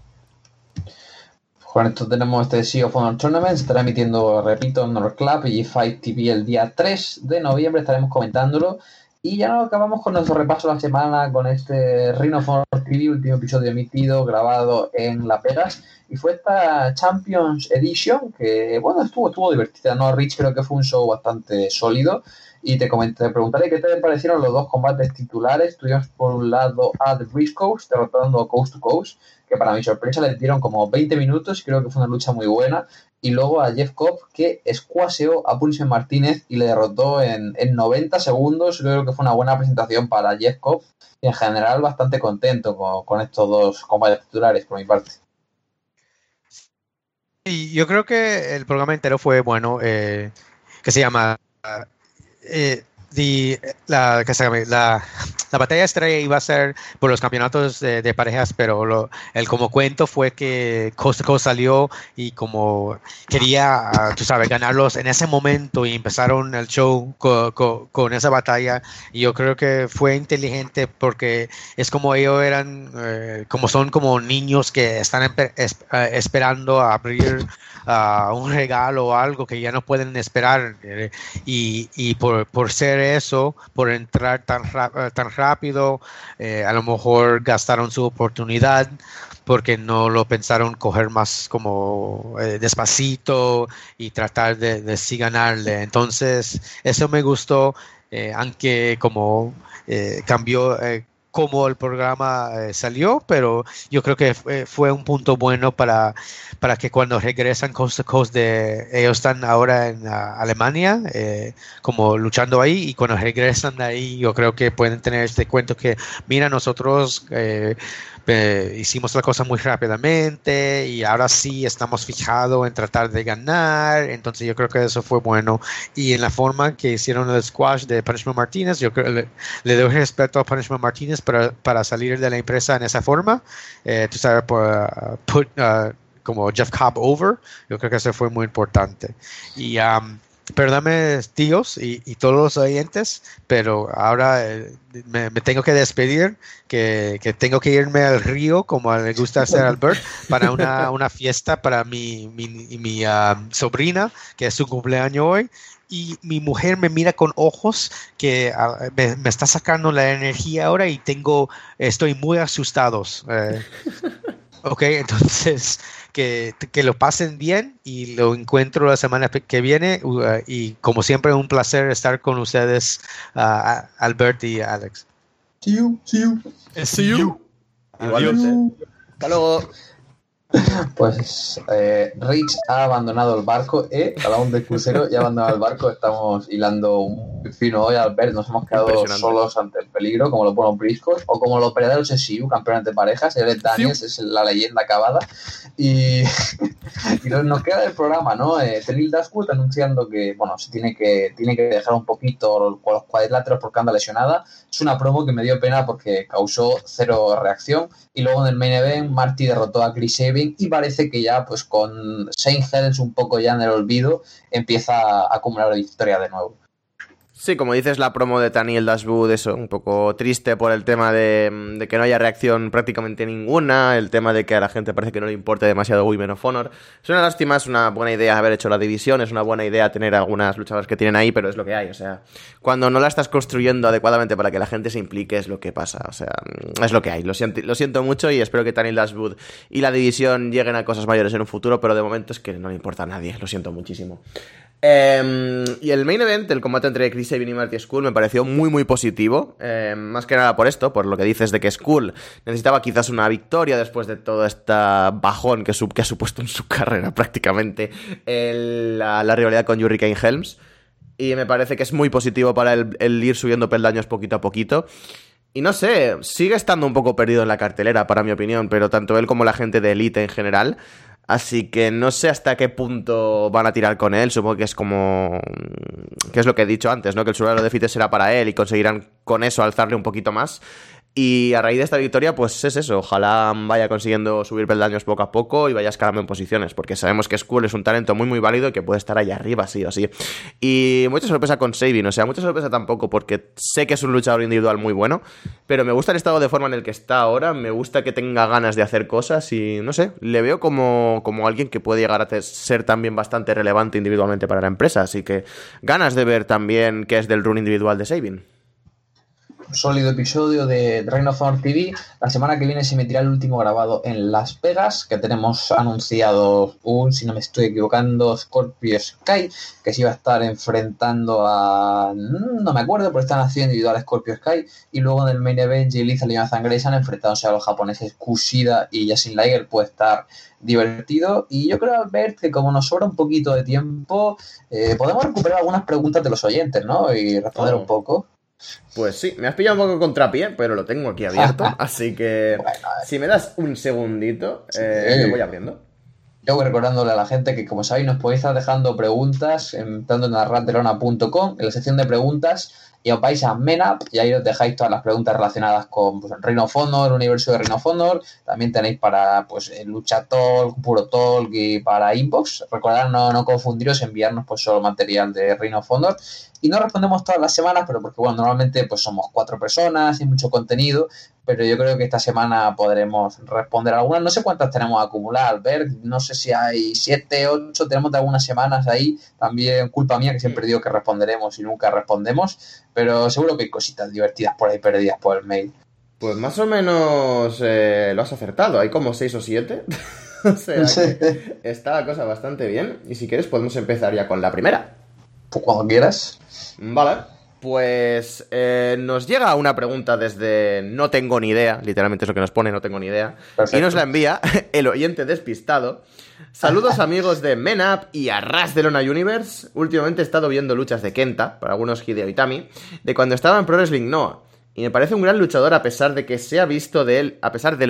Con esto tenemos este Sea of Honor Tournament, se estará emitiendo, repito, Honor Club y Fight TV el día 3 de noviembre, estaremos comentándolo. Y ya nos acabamos con nuestro repaso de la semana con este Ring of Honor TV, último episodio emitido, grabado en Las Vegas. Y fue esta Champions Edition, que bueno, estuvo divertida, ¿no? Rich, creo que fue un show bastante sólido. Y te preguntaré qué te parecieron los dos combates titulares. Tuvimos por un lado a The Briscoes derrotando a Coast to Coast, que para mi sorpresa les dieron como 20 minutos y creo que fue una lucha muy buena. Y luego a Jeff Cobb, que escuaseó a Punishment Martínez y le derrotó en 90 segundos. Creo que fue una buena presentación para Jeff Cobb y en general bastante contento con estos dos combates titulares por mi parte. Y yo creo que el programa entero fue bueno, que se llama la batalla estrella iba a ser por los campeonatos de parejas, pero el como cuento fue que Coast to Coast salió y como quería, tú sabes, ganarlos en ese momento y empezaron el show con esa batalla. Y yo creo que fue inteligente porque es como ellos eran, como son como niños que están esperando a abrir un regalo o algo que ya no pueden esperar, y por ser eso, por entrar tan rápido, a lo mejor gastaron su oportunidad porque no lo pensaron coger más como despacito y tratar de sí ganarle. Entonces eso me gustó, aunque como cambió cómo el programa salió, pero yo creo que fue un punto bueno para que cuando regresan Coast to Coast, ellos están ahora en Alemania, como luchando ahí, y cuando regresan de ahí, yo creo que pueden tener este cuento que, mira, nosotros hicimos la cosa muy rápidamente y ahora sí estamos fijados en tratar de ganar. Entonces yo creo que eso fue bueno, y en la forma que hicieron el squash de Punishment Martínez, yo creo le doy respeto a Punishment Martínez para salir de la empresa en esa forma, tú sabes, como Jeff Cobb over. Yo creo que eso fue muy importante. Y perdóname, tíos y todos los oyentes, pero ahora me tengo que despedir, que tengo que irme al río, como le gusta hacer a Albert, para una fiesta para mi sobrina, que es su cumpleaños hoy. Y mi mujer me mira con ojos que me está sacando la energía ahora y estoy muy asustados. Ok, entonces que lo pasen bien y lo encuentro la semana que viene, y como siempre un placer estar con ustedes, Albert y Alex. See you. See you. Igualmente. Hasta luego. Pues Rich ha abandonado el barco, Balón de crucero ya ha abandonado el barco. Estamos hilando un fino hoy, Albert. Nos hemos quedado solos ante el peligro, como los buenos briscos, o como los verdaderos SIU, campeones de parejas. Eric Daniels es la leyenda acabada. Y nos queda el programa, ¿no? Tenil Dashwood anunciando que, bueno, se tiene que dejar un poquito con los cuadriláteros porque anda lesionada. Es una promo que me dio pena porque causó cero reacción. Y luego en el main event, Marty derrotó a Chris Sabin y parece que ya, pues con Shane Helms un poco ya en el olvido, empieza a acumular victoria de nuevo. Sí, como dices, la promo de Daniel Dashwood, eso, un poco triste por el tema de que no haya reacción prácticamente ninguna, el tema de que a la gente parece que no le importe demasiado Women of Honor. Es una lástima, es una buena idea haber hecho la división, es una buena idea tener algunas luchadoras que tienen ahí, pero es lo que hay, o sea, cuando no la estás construyendo adecuadamente para que la gente se implique es lo que pasa, o sea, es lo que hay. Lo siento mucho y espero que Daniel Dashwood y la división lleguen a cosas mayores en un futuro, pero de momento es que no le importa a nadie, lo siento muchísimo. Y el main event, el combate entre Chris Sabin y Marty Scurll, me pareció muy muy positivo, más que nada por esto, por lo que dices de que Scurll necesitaba quizás una victoria después de todo este bajón que ha supuesto en su carrera prácticamente la rivalidad con Hurricane Helms, y me parece que es muy positivo para el ir subiendo peldaños poquito a poquito. Y no sé, sigue estando un poco perdido en la cartelera para mi opinión, pero tanto él como la gente de Elite en general. Así que no sé hasta qué punto van a tirar con él. Supongo que es como... que es lo que he dicho antes, ¿no? Que el suelo de Fites será para él y conseguirán con eso alzarle un poquito más. Y a raíz de esta victoria, pues es eso. Ojalá vaya consiguiendo subir peldaños poco a poco y vaya escalando en posiciones. Porque sabemos que Scurll es un talento muy muy válido y que puede estar ahí arriba, sí o sí. Y mucha sorpresa con Sabin. O sea, mucha sorpresa tampoco porque sé que es un luchador individual muy bueno. Pero me gusta el estado de forma en el que está ahora. Me gusta que tenga ganas de hacer cosas. Y no sé, le veo como alguien que puede llegar a ser también bastante relevante individualmente para la empresa. Así que ganas de ver también qué es del run individual de Sabin. Sólido episodio de Ring of Honor TV. La semana que viene se emitirá el último grabado en Las Vegas, que tenemos anunciado si no me estoy equivocando, Scorpio Sky, que se iba a estar enfrentando a... no me acuerdo, pero están haciendo individual Scorpio Sky, y luego en el main event Jay Lethal y Jonathan Grayson enfrentándose a los japoneses Kushida y Jushin Liger. Puede estar divertido, y yo creo, Albert, que como nos sobra un poquito de tiempo, podemos recuperar algunas preguntas de los oyentes, ¿no? Y responder un poco. Pues sí, me has pillado un poco contrapié, pero lo tengo aquí abierto, así que bueno, si me das un segundito, me voy abriendo. Yo voy recordándole a la gente que, como sabéis, nos podéis estar dejando preguntas entrando en arrantelona.com, en la sección de preguntas, y os vais a MENAP y ahí os dejáis todas las preguntas relacionadas con Ring of Honor, el universo de Ring of Honor. También tenéis para Lucha Talk, Puro Talk y para Inbox. Recordad no confundiros, enviarnos solo material de Ring of Honor. Y no respondemos todas las semanas, pero porque normalmente somos 4 personas y mucho contenido, pero yo creo que esta semana podremos responder algunas. No sé cuántas tenemos acumuladas, Albert, no sé si hay 7, 8, tenemos de algunas semanas ahí. También culpa mía que siempre digo que responderemos y nunca respondemos, pero seguro que hay cositas divertidas por ahí perdidas por el mail. Pues más o menos lo has acertado, hay como 6 o 7. O sea que está la cosa bastante bien, y si quieres podemos empezar ya con la primera. Pues cuando quieras. Vale, pues nos llega una pregunta desde no tengo ni idea, literalmente es lo que nos pone, no tengo ni idea. Perfecto. Y nos la envía el oyente despistado. Saludos amigos de MENAP y Arras de Lona Universe. Últimamente he estado viendo luchas de Kenta, para algunos Hideo Itami, de cuando estaba en Pro Wrestling Noah. Y me parece un gran luchador a pesar de lo que se ha visto de él,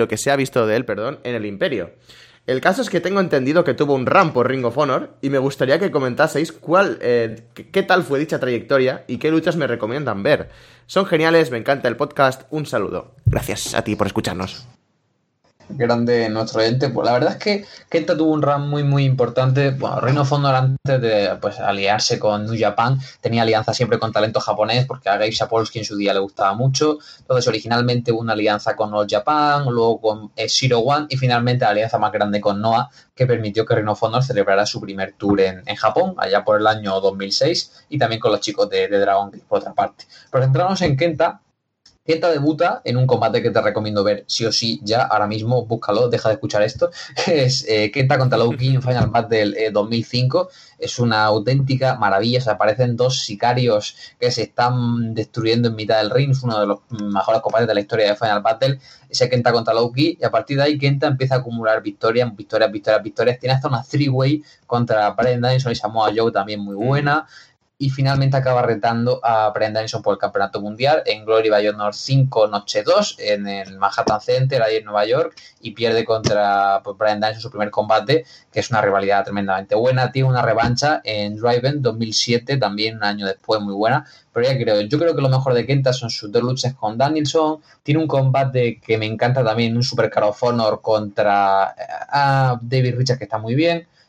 en el Imperio. El caso es que tengo entendido que tuvo un run por Ring of Honor y me gustaría que comentaseis qué tal fue dicha trayectoria y qué luchas me recomiendan ver. Son geniales, me encanta el podcast, un saludo. Gracias a ti por escucharnos. Grande nuestro oyente. Pues la verdad es que Kenta tuvo un run muy muy importante. Bueno, Ring of Honor, antes de aliarse con New Japan, tenía alianza siempre con talento japonés, porque a Gabe Sapolsky en su día le gustaba mucho. Entonces originalmente hubo una alianza con All Japan, luego con Zero One, y finalmente la alianza más grande con Noah, que permitió que Ring of Honor celebrara su primer tour en Japón, allá por el año 2006, y también con los chicos de Dragon Gate, por otra parte. Pero centrarnos en Kenta. Kenta debuta en un combate que te recomiendo ver sí o sí ya, ahora mismo, búscalo, deja de escuchar esto, es Kenta contra Low Ki en Final Battle 2005, es una auténtica maravilla, se aparecen 2 sicarios que se están destruyendo en mitad del ring, es uno de los mejores combates de la historia de Final Battle, ese Kenta contra Low Ki, y a partir de ahí Kenta empieza a acumular victorias, tiene hasta una 3-way contra Bryan Danielson y Samoa Joe también muy buena, y finalmente acaba retando a Bryan Danielson por el campeonato mundial en Glory by Honor 5 Noche 2 en el Manhattan Center, ahí en Nueva York, y pierde contra Bryan Danielson su primer combate, que es una rivalidad tremendamente buena. Tiene una revancha en Driven 2007, también un año después, muy buena, pero yo creo que lo mejor de Kenta son sus 2 luchas con Danielson. Tiene un combate que me encanta también, un Super Card of Honor contra David Richards, que está muy bien.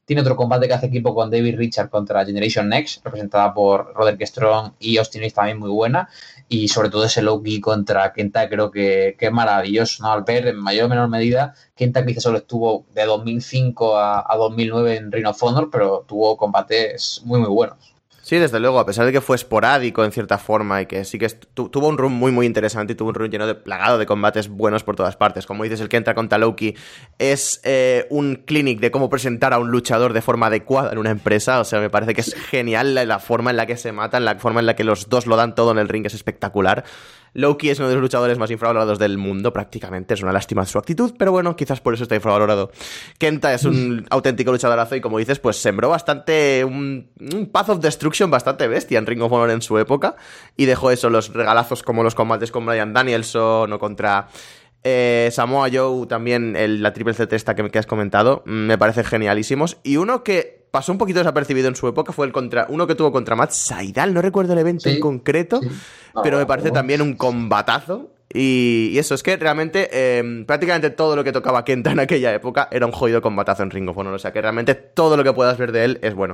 Tiene otro combate que hace equipo con David Richard contra Generation Next, representada por Roderick Strong y Austin Ace, también muy buena. Y sobre todo ese Low-Ki contra Kenta creo que es maravilloso, ¿no? Al ver en mayor o menor medida, Kenta quizás solo estuvo de 2005 a 2009 en Ring of Honor, pero tuvo combates muy, muy buenos. Sí, desde luego, a pesar de que fue esporádico en cierta forma y que sí que tuvo un run muy muy interesante y tuvo un run plagado de combates buenos por todas partes. Como dices, el que entra contra Low-Ki es un clinic de cómo presentar a un luchador de forma adecuada en una empresa. O sea, me parece que es genial la forma en la que se matan, la forma en la que los dos lo dan todo en el ring, es espectacular. Low-Ki es uno de los luchadores más infravalorados del mundo, prácticamente. Es una lástima su actitud, pero bueno, quizás por eso está infravalorado. Kenta es un auténtico luchadorazo y, como dices, pues sembró bastante un Path of Destruction bastante bestia en Ring of Honor en su época y dejó eso, los regalazos como los combates con Bryan Danielson o contra Samoa Joe, también la triple C esta que has comentado, me parece genialísimos. Y uno que pasó un poquito desapercibido en su época fue uno que tuvo contra Matt Sydal, no recuerdo el evento en concreto, pero me parece también un combatazo. Y eso, es que realmente prácticamente todo lo que tocaba Kenta en aquella época era un jodido combatazo en Ring of Honor. O sea que realmente todo lo que puedas ver de él es bueno.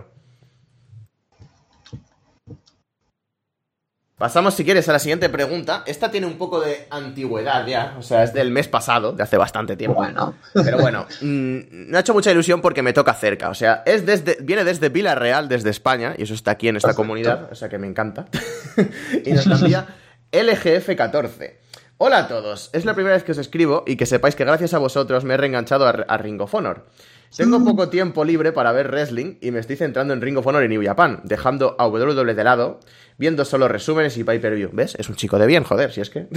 Pasamos, si quieres, a la siguiente pregunta. Esta tiene un poco de antigüedad ya, o sea, es del mes pasado, de hace bastante tiempo. Bueno. Pero bueno, me ha hecho mucha ilusión porque me toca cerca. O sea, viene desde Villarreal, desde España, y eso está aquí en esta comunidad, o sea que me encanta. Y nos envía LGF14. Hola a todos, es la primera vez que os escribo y que sepáis que gracias a vosotros me he reenganchado a Ring of Honor. Tengo poco tiempo libre para ver wrestling y me estoy centrando en Ring of Honor y New Japan, dejando a WWE de lado, viendo solo resúmenes y pay-per-view. ¿Ves? Es un chico de bien, joder, si es que...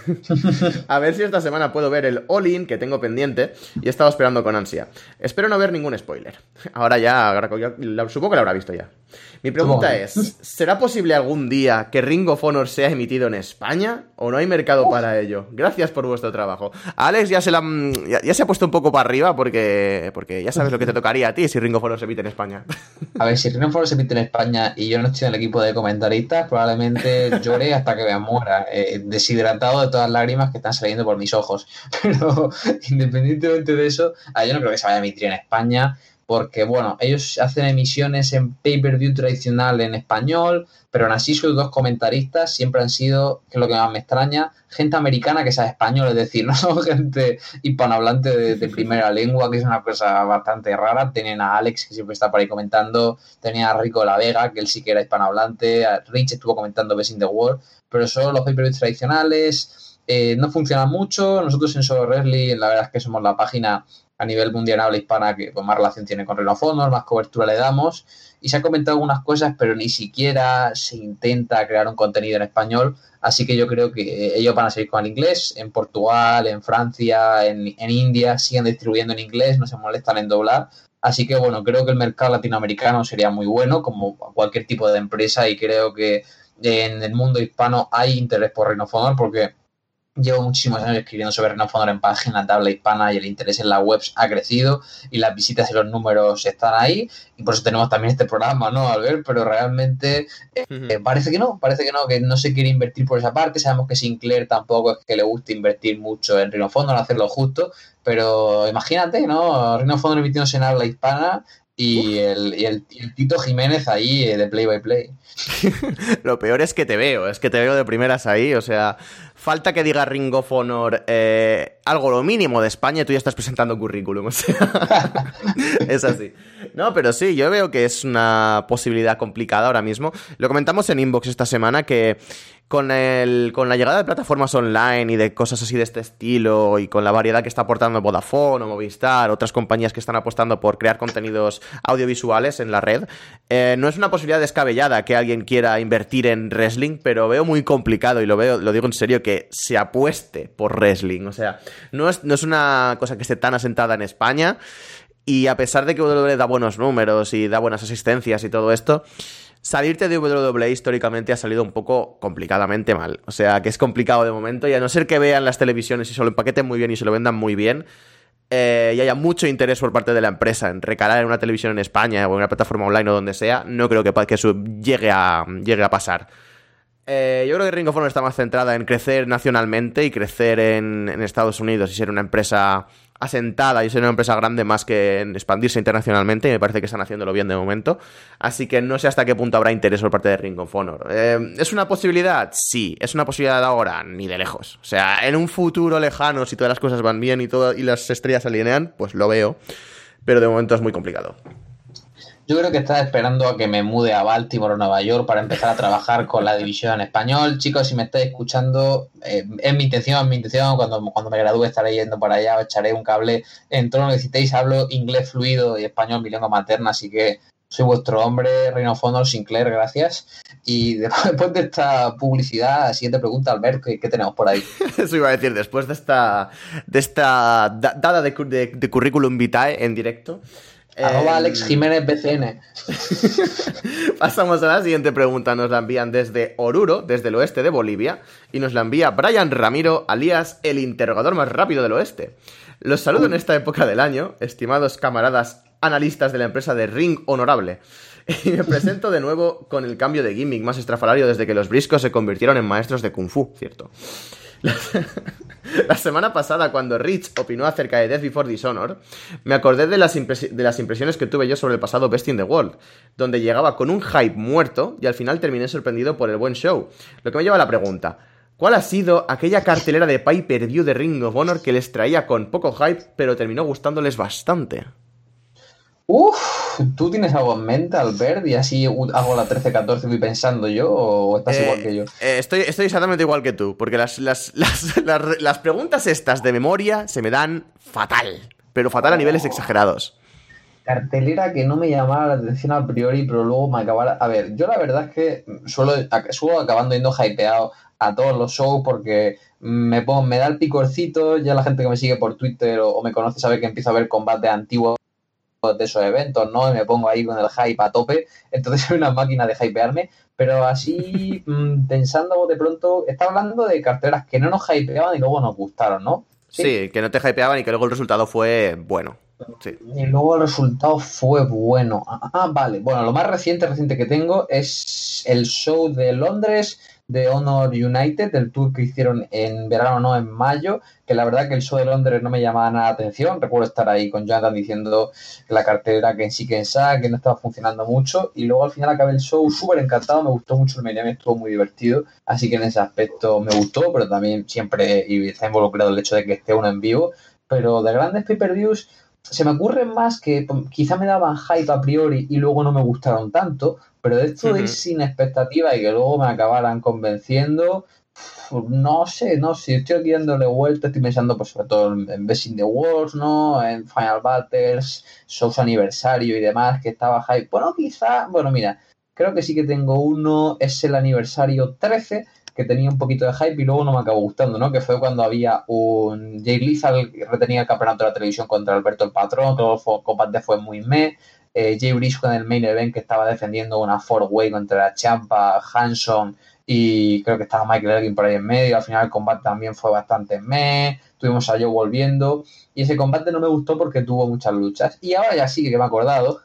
A ver si esta semana puedo ver el All-In que tengo pendiente y he estado esperando con ansia. Espero no ver ningún spoiler. Ahora supongo que lo habrá visto ya. Mi pregunta es, ¿será posible algún día que Ring of Honor sea emitido en España o no hay mercado para ello? Gracias por vuestro trabajo. A Alex ya se ha puesto un poco para arriba porque ya sabes lo que te tocaría a ti si Ring of Honor se emite en España. A ver, si Ring of Honor se emite en España y yo no estoy en el equipo de comentaristas, probablemente llore hasta que me muera, deshidratado de todas las lágrimas que están saliendo por mis ojos. Pero independientemente de eso, yo no creo que se vaya a emitir en España, porque, bueno, ellos hacen emisiones en pay-per-view tradicional en español, pero aún así sus dos comentaristas siempre han sido, que es lo que más me extraña, gente americana que sabe español, es decir, no son gente hispanohablante de primera lengua, que es una cosa bastante rara. Tienen a Alex, que siempre está por ahí comentando, tenía a Rico de la Vega, que él sí que era hispanohablante, a Rich estuvo comentando Best in the World, pero son los pay-per-views tradicionales. No funciona mucho. Nosotros en Solo Wrestling, la verdad es que somos la página a nivel mundial habla hispana que más relación tiene con Ring of Honor, más cobertura le damos, y se han comentado algunas cosas, pero ni siquiera se intenta crear un contenido en español, así que yo creo que ellos van a seguir con el inglés. En Portugal, en Francia, en India siguen distribuyendo en inglés, no se molestan en doblar, así que bueno, creo que el mercado latinoamericano sería muy bueno, como cualquier tipo de empresa, y creo que en el mundo hispano hay interés por Ring of Honor, porque llevo muchísimos años escribiendo sobre Ring of Honor en páginas de habla hispana y el interés en las webs ha crecido y las visitas y los números están ahí, y por eso tenemos también este programa, ¿no, Albert? Pero realmente parece que no se quiere invertir por esa parte. Sabemos que Sinclair tampoco es que le guste invertir mucho en Ring of Honor, hacerlo justo, pero imagínate, ¿no? Ring of Honor emitiéndose en habla hispana y el Tito Jiménez ahí de Play by Play. Lo peor es que te veo de primeras ahí, o sea, falta que diga Ring of Honor algo lo mínimo de España y tú ya estás presentando currículum, o sea, es así. No, pero sí, yo veo que es una posibilidad complicada ahora mismo. Lo comentamos en Inbox esta semana, que con la llegada de plataformas online y de cosas así de este estilo, y con la variedad que está aportando Vodafone o Movistar, otras compañías que están apostando por crear contenidos audiovisuales en la red, no es una posibilidad descabellada que alguien quiera invertir en wrestling, pero veo muy complicado, y lo digo en serio, que se apueste por wrestling. O sea, no es una cosa que esté tan asentada en España, y a pesar de que WWE da buenos números y da buenas asistencias y todo esto, salirte de WWE históricamente ha salido un poco complicadamente mal. O sea, que es complicado de momento, y a no ser que vean las televisiones y se lo empaqueten muy bien y se lo vendan muy bien, y haya mucho interés por parte de la empresa en recalar en una televisión en España o en una plataforma online o donde sea, no creo que eso llegue a pasar. Yo creo que Ring of Honor está más centrada en crecer nacionalmente y crecer en Estados Unidos y ser una empresa asentada y ser una empresa grande más que en expandirse internacionalmente, y me parece que están haciéndolo bien de momento. Así que no sé hasta qué punto habrá interés por parte de Ring of Honor. ¿Es una posibilidad? Sí. ¿Es una posibilidad ahora? Ni de lejos. O sea, en un futuro lejano, si todas las cosas van bien y las estrellas se alinean, pues lo veo. Pero de momento es muy complicado. Yo creo que estaba esperando a que me mude a Baltimore o Nueva York para empezar a trabajar con la división en español. Chicos, si me estáis escuchando, es mi intención, cuando me gradúe estaré yendo para allá, os echaré un cable en todo lo que necesitéis. Hablo inglés fluido y español mi lengua materna, así que soy vuestro hombre, Ring of Honor, Sinclair, gracias. Y después de esta publicidad, siguiente pregunta, Albert, ¿qué tenemos por ahí? Eso iba a decir, después de esta dada de currículum vitae en directo. @Alex Jiménez BCN. Pasamos a la siguiente pregunta. Nos la envían desde Oruro, desde el oeste de Bolivia, y nos la envía Brian Ramiro, alias el interrogador más rápido del oeste. Los saludo en esta época del año, estimados camaradas analistas de la empresa de Ring Honorable, y me presento de nuevo con el cambio de gimmick más estrafalario desde que los briscos se convirtieron en maestros de Kung Fu, ¿cierto? La semana pasada, cuando Rich opinó acerca de Death Before Dishonor, me acordé de las impresiones que tuve yo sobre el pasado Best in the World, donde llegaba con un hype muerto y al final terminé sorprendido por el buen show. Lo que me lleva a la pregunta: ¿cuál ha sido aquella cartelera de pay-per-view de Ring of Honor que les traía con poco hype, pero terminó gustándoles bastante? ¿Tú tienes algo en mente, Albert? ¿Y así hago la 13-14 y voy pensando yo? ¿O estás igual que yo? Estoy exactamente igual que tú, porque las preguntas estas de memoria se me dan fatal, pero fatal a niveles exagerados. Cartelera que no me llamaba la atención a priori, pero luego me acabara... A ver, yo la verdad es que suelo acabando yendo hypeado a todos los shows porque me da el picorcito. Ya la gente que me sigue por Twitter o me conoce sabe que empiezo a ver combates antiguos de esos eventos, ¿no? Y me pongo ahí con el hype a tope, entonces soy una máquina de hypearme, pero así pensando de pronto, está hablando de carteleras que no nos hypeaban y luego nos gustaron, ¿no? Sí, que no te hypeaban y que luego el resultado fue bueno. Sí. Y luego el resultado fue bueno. Vale. Bueno, lo más reciente que tengo es el show de Londres de Honor United, el tour que hicieron en verano, no en mayo, que la verdad que el show de Londres no me llamaba nada la atención. Recuerdo estar ahí con Jonathan diciendo que la cartelera que en sí que en SA, que no estaba funcionando mucho, y luego al final acabé el show súper encantado, me gustó mucho el main, estuvo muy divertido, así que en ese aspecto me gustó, pero también siempre está involucrado el hecho de que esté uno en vivo. Pero de grandes pay-per-views se me ocurren más que quizá me daban hype a priori y luego no me gustaron tanto, pero de esto de ir sin expectativa y que luego me acabaran convenciendo, no sé, estoy aquí dándole vuelta, estoy pensando pues sobre todo en Best in the World, ¿no? En Final Battles, shows aniversario y demás, que estaba hype. Bueno, mira, creo que sí que tengo uno, es el aniversario 13, que tenía un poquito de hype y luego no me acabó gustando, ¿no? Que fue cuando había un Jay Lethal que retenía el campeonato de la televisión contra Alberto el Patrón, todo el combate fue muy Jay Briscoe en el main event que estaba defendiendo una 4-way contra Ciampa, Hanson y creo que estaba Michael Elgin por ahí en medio. Al final el combate también fue bastante tuvimos a Joe volviendo y ese combate no me gustó porque tuvo muchas luchas. Y ahora ya sí que me he acordado,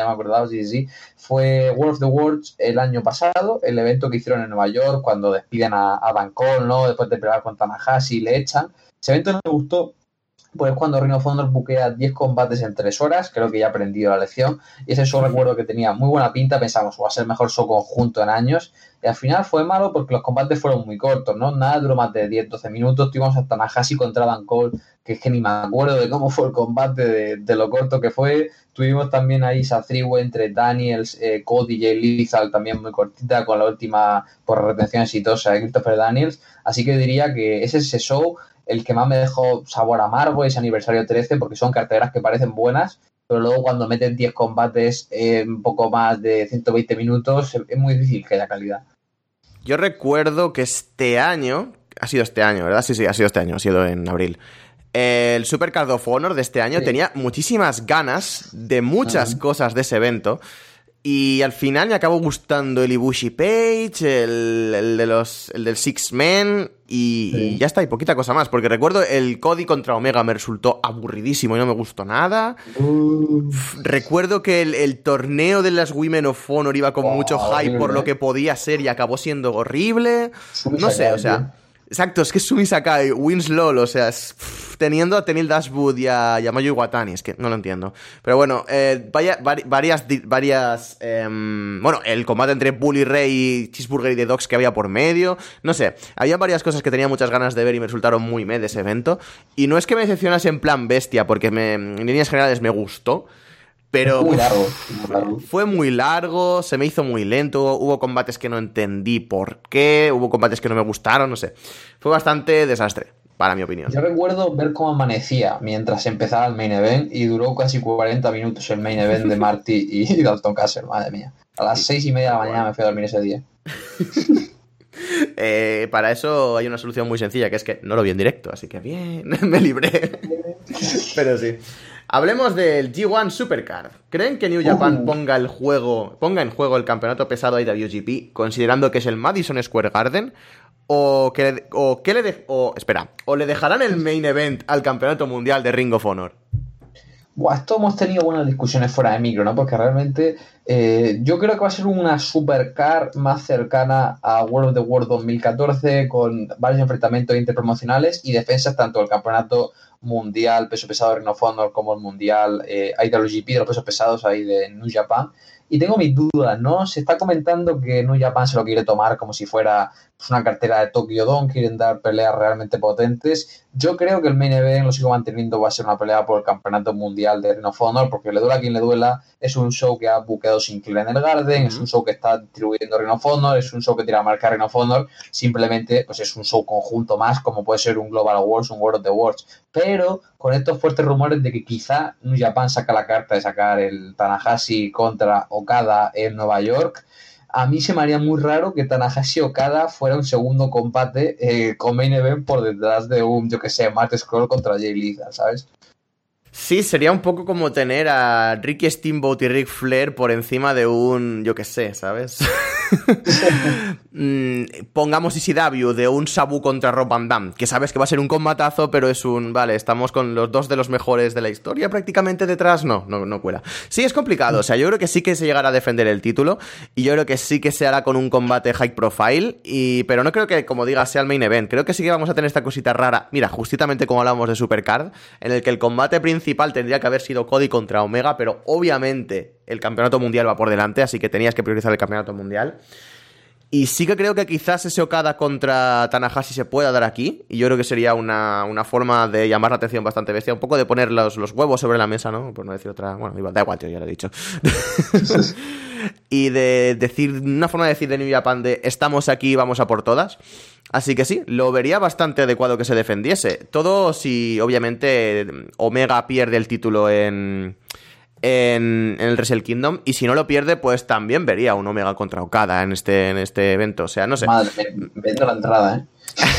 sí, fue World of the Worlds el año pasado, el evento que hicieron en Nueva York cuando despiden a Adam Cole, ¿no? Después de pelear con Tanahashi y le echan. Ese evento no me gustó, pues cuando Ring of Honor buquea 10 combates en 3 horas, creo que ya he aprendido la lección, y ese show recuerdo que tenía muy buena pinta, pensamos, va a ser el mejor show conjunto en años, y al final fue malo porque los combates fueron muy cortos, ¿no? Nada duró más de 10-12 minutos, tuvimos a Tanahashi contra Dan Cole, que es que ni me acuerdo de cómo fue el combate, de lo corto que fue. Tuvimos también ahí esa three-way entre Daniels, Cody y Jay Lethal, también muy cortita, con la última por retención exitosa de Christopher Daniels, así que diría que es ese show el que más me dejó sabor amargo, ese aniversario 13, porque son carteleras que parecen buenas, pero luego cuando meten 10 combates un poco más de 120 minutos, es muy difícil que haya calidad. Yo recuerdo que este año, ha sido este año, ¿verdad? Sí, ha sido este año, ha sido en abril. El Supercard of Honor de este año tenía muchísimas ganas de muchas cosas de ese evento. Y al final me acabó gustando el Ibushi Page, el del Six Men y ya está, y poquita cosa más. Porque recuerdo el Cody contra Omega me resultó aburridísimo y no me gustó nada. Recuerdo que el torneo de las Women of Honor iba con mucho hype por lo que podía ser y acabó siendo horrible. No sé, o sea, Exacto, es que Sumi Sakai, Winslow, o sea, teniendo a Tenil Dashwood y a Mayu Iwatani, es que no lo entiendo. Pero bueno, bueno, el combate entre Bully Ray y Cheeseburger y The Dogs que había por medio, no sé, había varias cosas que tenía muchas ganas de ver y me resultaron muy de ese evento. Y no es que me decepcionase en plan bestia, porque en líneas generales me gustó. Pero muy largo. Fue muy largo, se me hizo muy lento, hubo combates que no entendí por qué, hubo combates que no me gustaron, no sé. Fue bastante desastre, para mi opinión. Yo recuerdo ver cómo amanecía mientras empezaba el main event y duró casi 40 minutos el main event de Marty y Dalton Castle, madre mía. A las 6:30 de la mañana me fui a dormir ese día. Para eso hay una solución muy sencilla, que es que no lo vi en directo, así que bien, me libré. Pero sí. Hablemos del G1 Supercard. ¿Creen que New Japan ponga en juego el campeonato pesado IWGP, considerando que es el Madison Square Garden? ¿O le dejarán el main event al campeonato mundial de Ring of Honor? Esto hemos tenido buenas discusiones fuera de micro, ¿no? Porque realmente yo creo que va a ser una supercard más cercana a World of the World 2014, con varios enfrentamientos interpromocionales y defensas tanto del campeonato mundial peso pesado de Ring of Honor como el mundial IWGP de los pesos pesados ahí de New Japan. Y tengo mis dudas, ¿no? Se está comentando que New Japan se lo quiere tomar como si fuera pues, una cartera de Tokyo Dome, quieren dar peleas realmente potentes. Yo creo que el main event, lo sigo manteniendo, va a ser una pelea por el campeonato mundial de Ring of Honor, porque le duela a quien le duela, es un show que ha buqueado Sinclair en el Garden, es un show que está distribuyendo Ring of Honor, es un show que tira marca Ring of Honor, simplemente pues es un show conjunto más, como puede ser un Global Awards, un World of the Worlds, pero con estos fuertes rumores de que quizá New Japan saca la carta de sacar el Tanahashi contra Okada en Nueva York. A mí se me haría muy raro que Tanahashi Okada fuera un segundo combate con main event por detrás de un, yo que sé, Matt Scroll contra Jay Lethal, ¿sabes? Sí, sería un poco como tener a Ricky Steamboat y Ric Flair por encima de un, yo que sé, ¿sabes? Pongamos ECW de un Sabu contra Rob Van Dam, que sabes que va a ser un combatazo, pero es un, vale, estamos con los dos de los mejores de la historia prácticamente detrás, no cuela. Sí, es complicado, o sea, yo creo que sí que se llegará a defender el título, y yo creo que sí que se hará con un combate high profile, pero no creo que, como digas, sea el main event. Creo que sí que vamos a tener esta cosita rara, mira, justamente como hablábamos de Supercard, en el que el combate principal tendría que haber sido Cody contra Omega, pero obviamente el campeonato mundial va por delante, así que tenías que priorizar el campeonato mundial. Y sí que creo que quizás ese Okada contra Tanahashi se pueda dar aquí, y yo creo que sería una forma de llamar la atención bastante bestia, un poco de poner los huevos sobre la mesa, ¿no? Por no decir otra... Bueno, da igual, tío, ya lo he dicho. Y de decir... Una forma de decir de New Japan de estamos aquí, vamos a por todas. Así que sí, lo vería bastante adecuado que se defendiese. Todo si, obviamente, Omega pierde el título en el Wrestle Kingdom, y si no lo pierde, pues también vería un Omega contra Okada en este evento, o sea, no sé. Madre, vendo la entrada, ¿eh?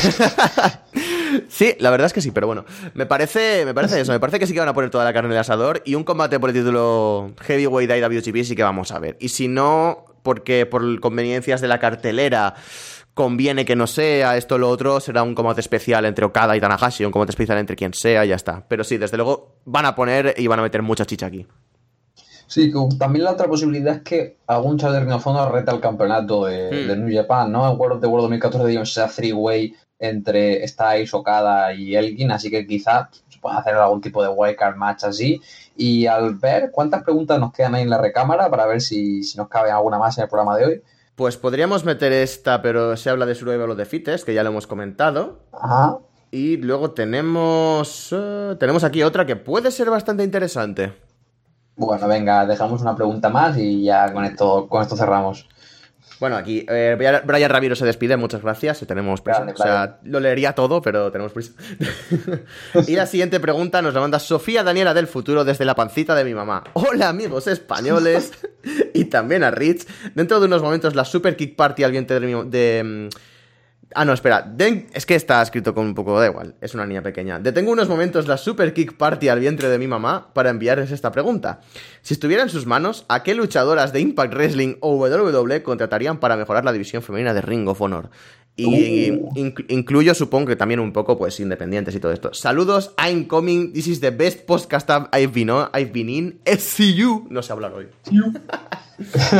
Sí, la verdad es que sí, pero bueno, me parece eso, me parece que sí que van a poner toda la carne en el asador, y un combate por el título Heavyweight IWGP sí que vamos a ver, y si no, porque por conveniencias de la cartelera conviene que no sea esto o lo otro, será un combate especial entre Okada y Tanahashi, un combate especial entre quien sea y ya está, pero sí, desde luego van a poner y van a meter mucha chicha aquí. Sí, también la otra posibilidad es que algún chat de Ring of Honor reta el campeonato de New Japan, ¿no? En World of the World 2014 digamos esa three-way entre Styles, Okada y Elgin, así que quizá se pueda hacer algún tipo de wildcard match así. Y al ver cuántas preguntas nos quedan ahí en la recámara para ver si nos cabe alguna más en el programa de hoy. Pues podríamos meter esta, pero se habla de Survival of the Fittest, que ya lo hemos comentado. Ajá. Y luego tenemos aquí otra que puede ser bastante interesante. Bueno, venga, dejamos una pregunta más y ya con esto cerramos. Bueno, aquí Brian Ramiro se despide, muchas gracias, tenemos prisa. Grande, o sea, lo leería todo, pero tenemos prisa. Y la siguiente pregunta nos la manda Sofía Daniela del futuro desde la pancita de mi mamá. Hola amigos españoles y también a Rich. Dentro de unos momentos la Super Kick Party al vientre de no, espera, es que está escrito con un poco, da igual, es una niña pequeña. Detengo unos momentos la Super Kick Party al vientre de mi mamá para enviarles esta pregunta. Si estuviera en sus manos, ¿a qué luchadoras de Impact Wrestling o WWE contratarían para mejorar la división femenina de Ring of Honor? Y incluyo, supongo que también un poco, pues, independientes y todo esto. Saludos, I'm coming, this is the best podcast I've been in, SCU. No sé hablar hoy.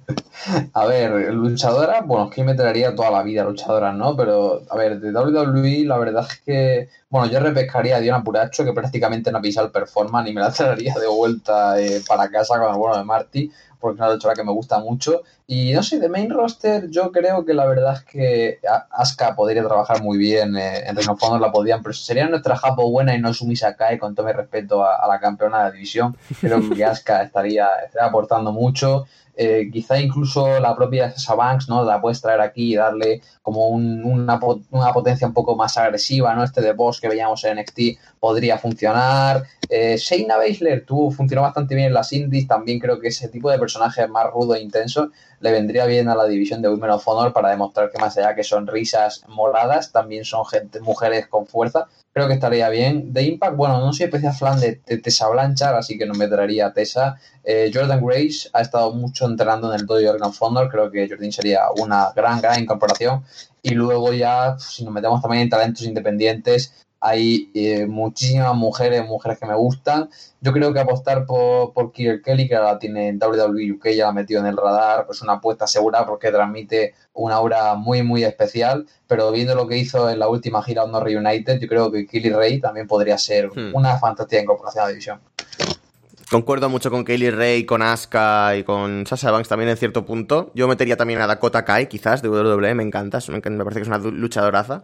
A ver, luchadoras, bueno, es que me traería toda la vida luchadoras, ¿no? Pero, a ver, de WWE la verdad es que, bueno, yo repescaría a Diana Puracho, que prácticamente no ha pisado el performance, y me la traería de vuelta para casa con el bueno de Marty, porque es una luchadora que me gusta mucho. Y no sé, de main roster yo creo que la verdad es que Asuka podría trabajar muy bien en Ring of Honor, la podrían, pero sería nuestra Japo buena y no Sumi Sakai, con todo mi respeto a la campeona de la división. Creo que Asuka estaría aportando mucho. Quizá incluso la propia Sasha Banks, ¿no? La puedes traer aquí y darle como una potencia un poco más agresiva, ¿no? Este de boss que veíamos en NXT podría funcionar. Shayna Baszler funcionó bastante bien en las indies, también creo que ese tipo de personajes más rudo e intenso le vendría bien a la división de Women of Honor para demostrar que más allá que son risas moradas, también son mujeres con fuerza. Creo que estaría bien. De Impact, bueno, no soy especial fan de Tessa Blanchard, así que no me traería a Tessa. Jordan Grace ha estado mucho entrenando en el dojo de Ring of Honor, creo que Jordan sería una gran incorporación. Y luego ya, si nos metemos también en talentos independientes, hay muchísimas mujeres que me gustan. Yo creo que apostar por Killer Kelly, que la tiene en WWE UK, ya la ha metido en el radar, pues una apuesta segura porque transmite una aura muy, muy especial. Pero viendo lo que hizo en la última gira Honor Reunited, yo creo que Kaylee Ray también podría ser una fantástica incorporación a la división. Concuerdo mucho con Kaylee Ray, con Asuka y con Sasha Banks también en cierto punto. Yo metería también a Dakota Kai, quizás, de WWE, me encanta, me parece que es una luchadoraza.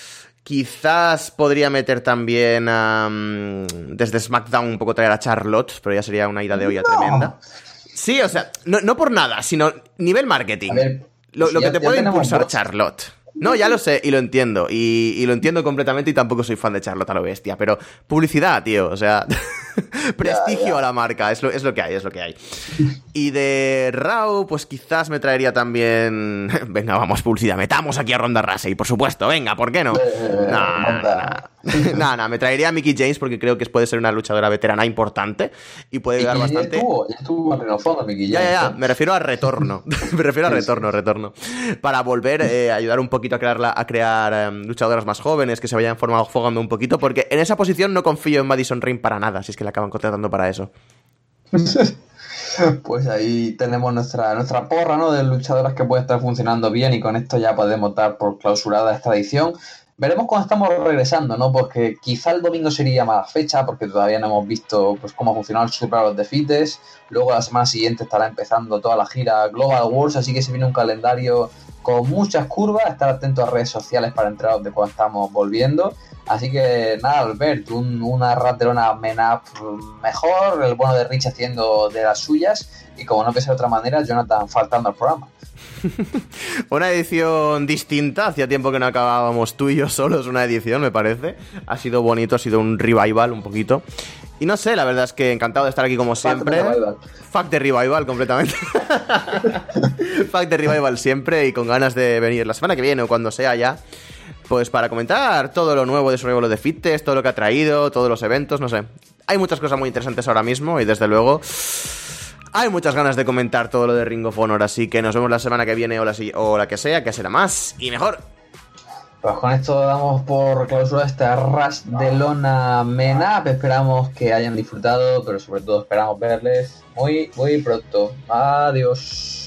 Quizás podría meter también desde SmackDown un poco traer a Charlotte, pero ya sería una ida de olla tremenda. Sí, o sea, no por nada, sino nivel marketing. A ver, lo que te puede impulsar Charlotte. No, ya lo sé y lo entiendo. Y lo entiendo completamente y tampoco soy fan de Charlotte a lo bestia. Pero publicidad, tío, o sea... prestigio a la marca, es lo que hay, es lo que hay. Y de Raw, pues quizás me traería también... Venga, vamos, publicidad, metamos aquí a Ronda Rousey, por supuesto, venga, ¿por qué no? No, me traería a Mickie James porque creo que puede ser una luchadora veterana importante y puede dar bastante... Ya estuvo en Ring of Honor, Mickie James. Ya, me refiero a retorno. Me refiero a retorno. Para volver a ayudar un poquito a crear luchadoras más jóvenes que se vayan fogando un poquito, porque en esa posición no confío en Madison Rayne para nada, si es que la acaban contratando para eso. Pues ahí tenemos nuestra porra, ¿no? De luchadoras que puede estar funcionando bien, y con esto ya podemos dar por clausurada esta edición. Veremos cuando estamos regresando, ¿no? Porque quizá el domingo sería mala fecha, porque todavía no hemos visto pues cómo ha funcionado el Super Bowl de Fites. Luego la semana siguiente estará empezando toda la gira Global Wars, así que se viene un calendario con muchas curvas. Estar atentos a redes sociales para enterar de cuando estamos volviendo. Así que nada, Albert, una raterona men-up mejor, el bueno de Rich haciendo de las suyas, y como no puede ser de otra manera, Jonathan faltando al programa. Una edición distinta, hacía tiempo que no acabábamos tú y yo solos una edición, me parece. Ha sido bonito, ha sido un revival un poquito. Y no sé, la verdad es que encantado de estar aquí como siempre. Fuck the revival, completamente. Fuck the revival siempre, y con ganas de venir la semana que viene o cuando sea ya, pues para comentar todo lo nuevo de Survival of the Fittest, todo lo que ha traído, todos los eventos, no sé. Hay muchas cosas muy interesantes ahora mismo y desde luego hay muchas ganas de comentar todo lo de Ring of Honor, así que nos vemos la semana que viene o la que sea, que será más y mejor. Pues con esto damos por clausura esta Rush de Lona Men-Up. Esperamos que hayan disfrutado, pero sobre todo esperamos verles muy, muy pronto. Adiós.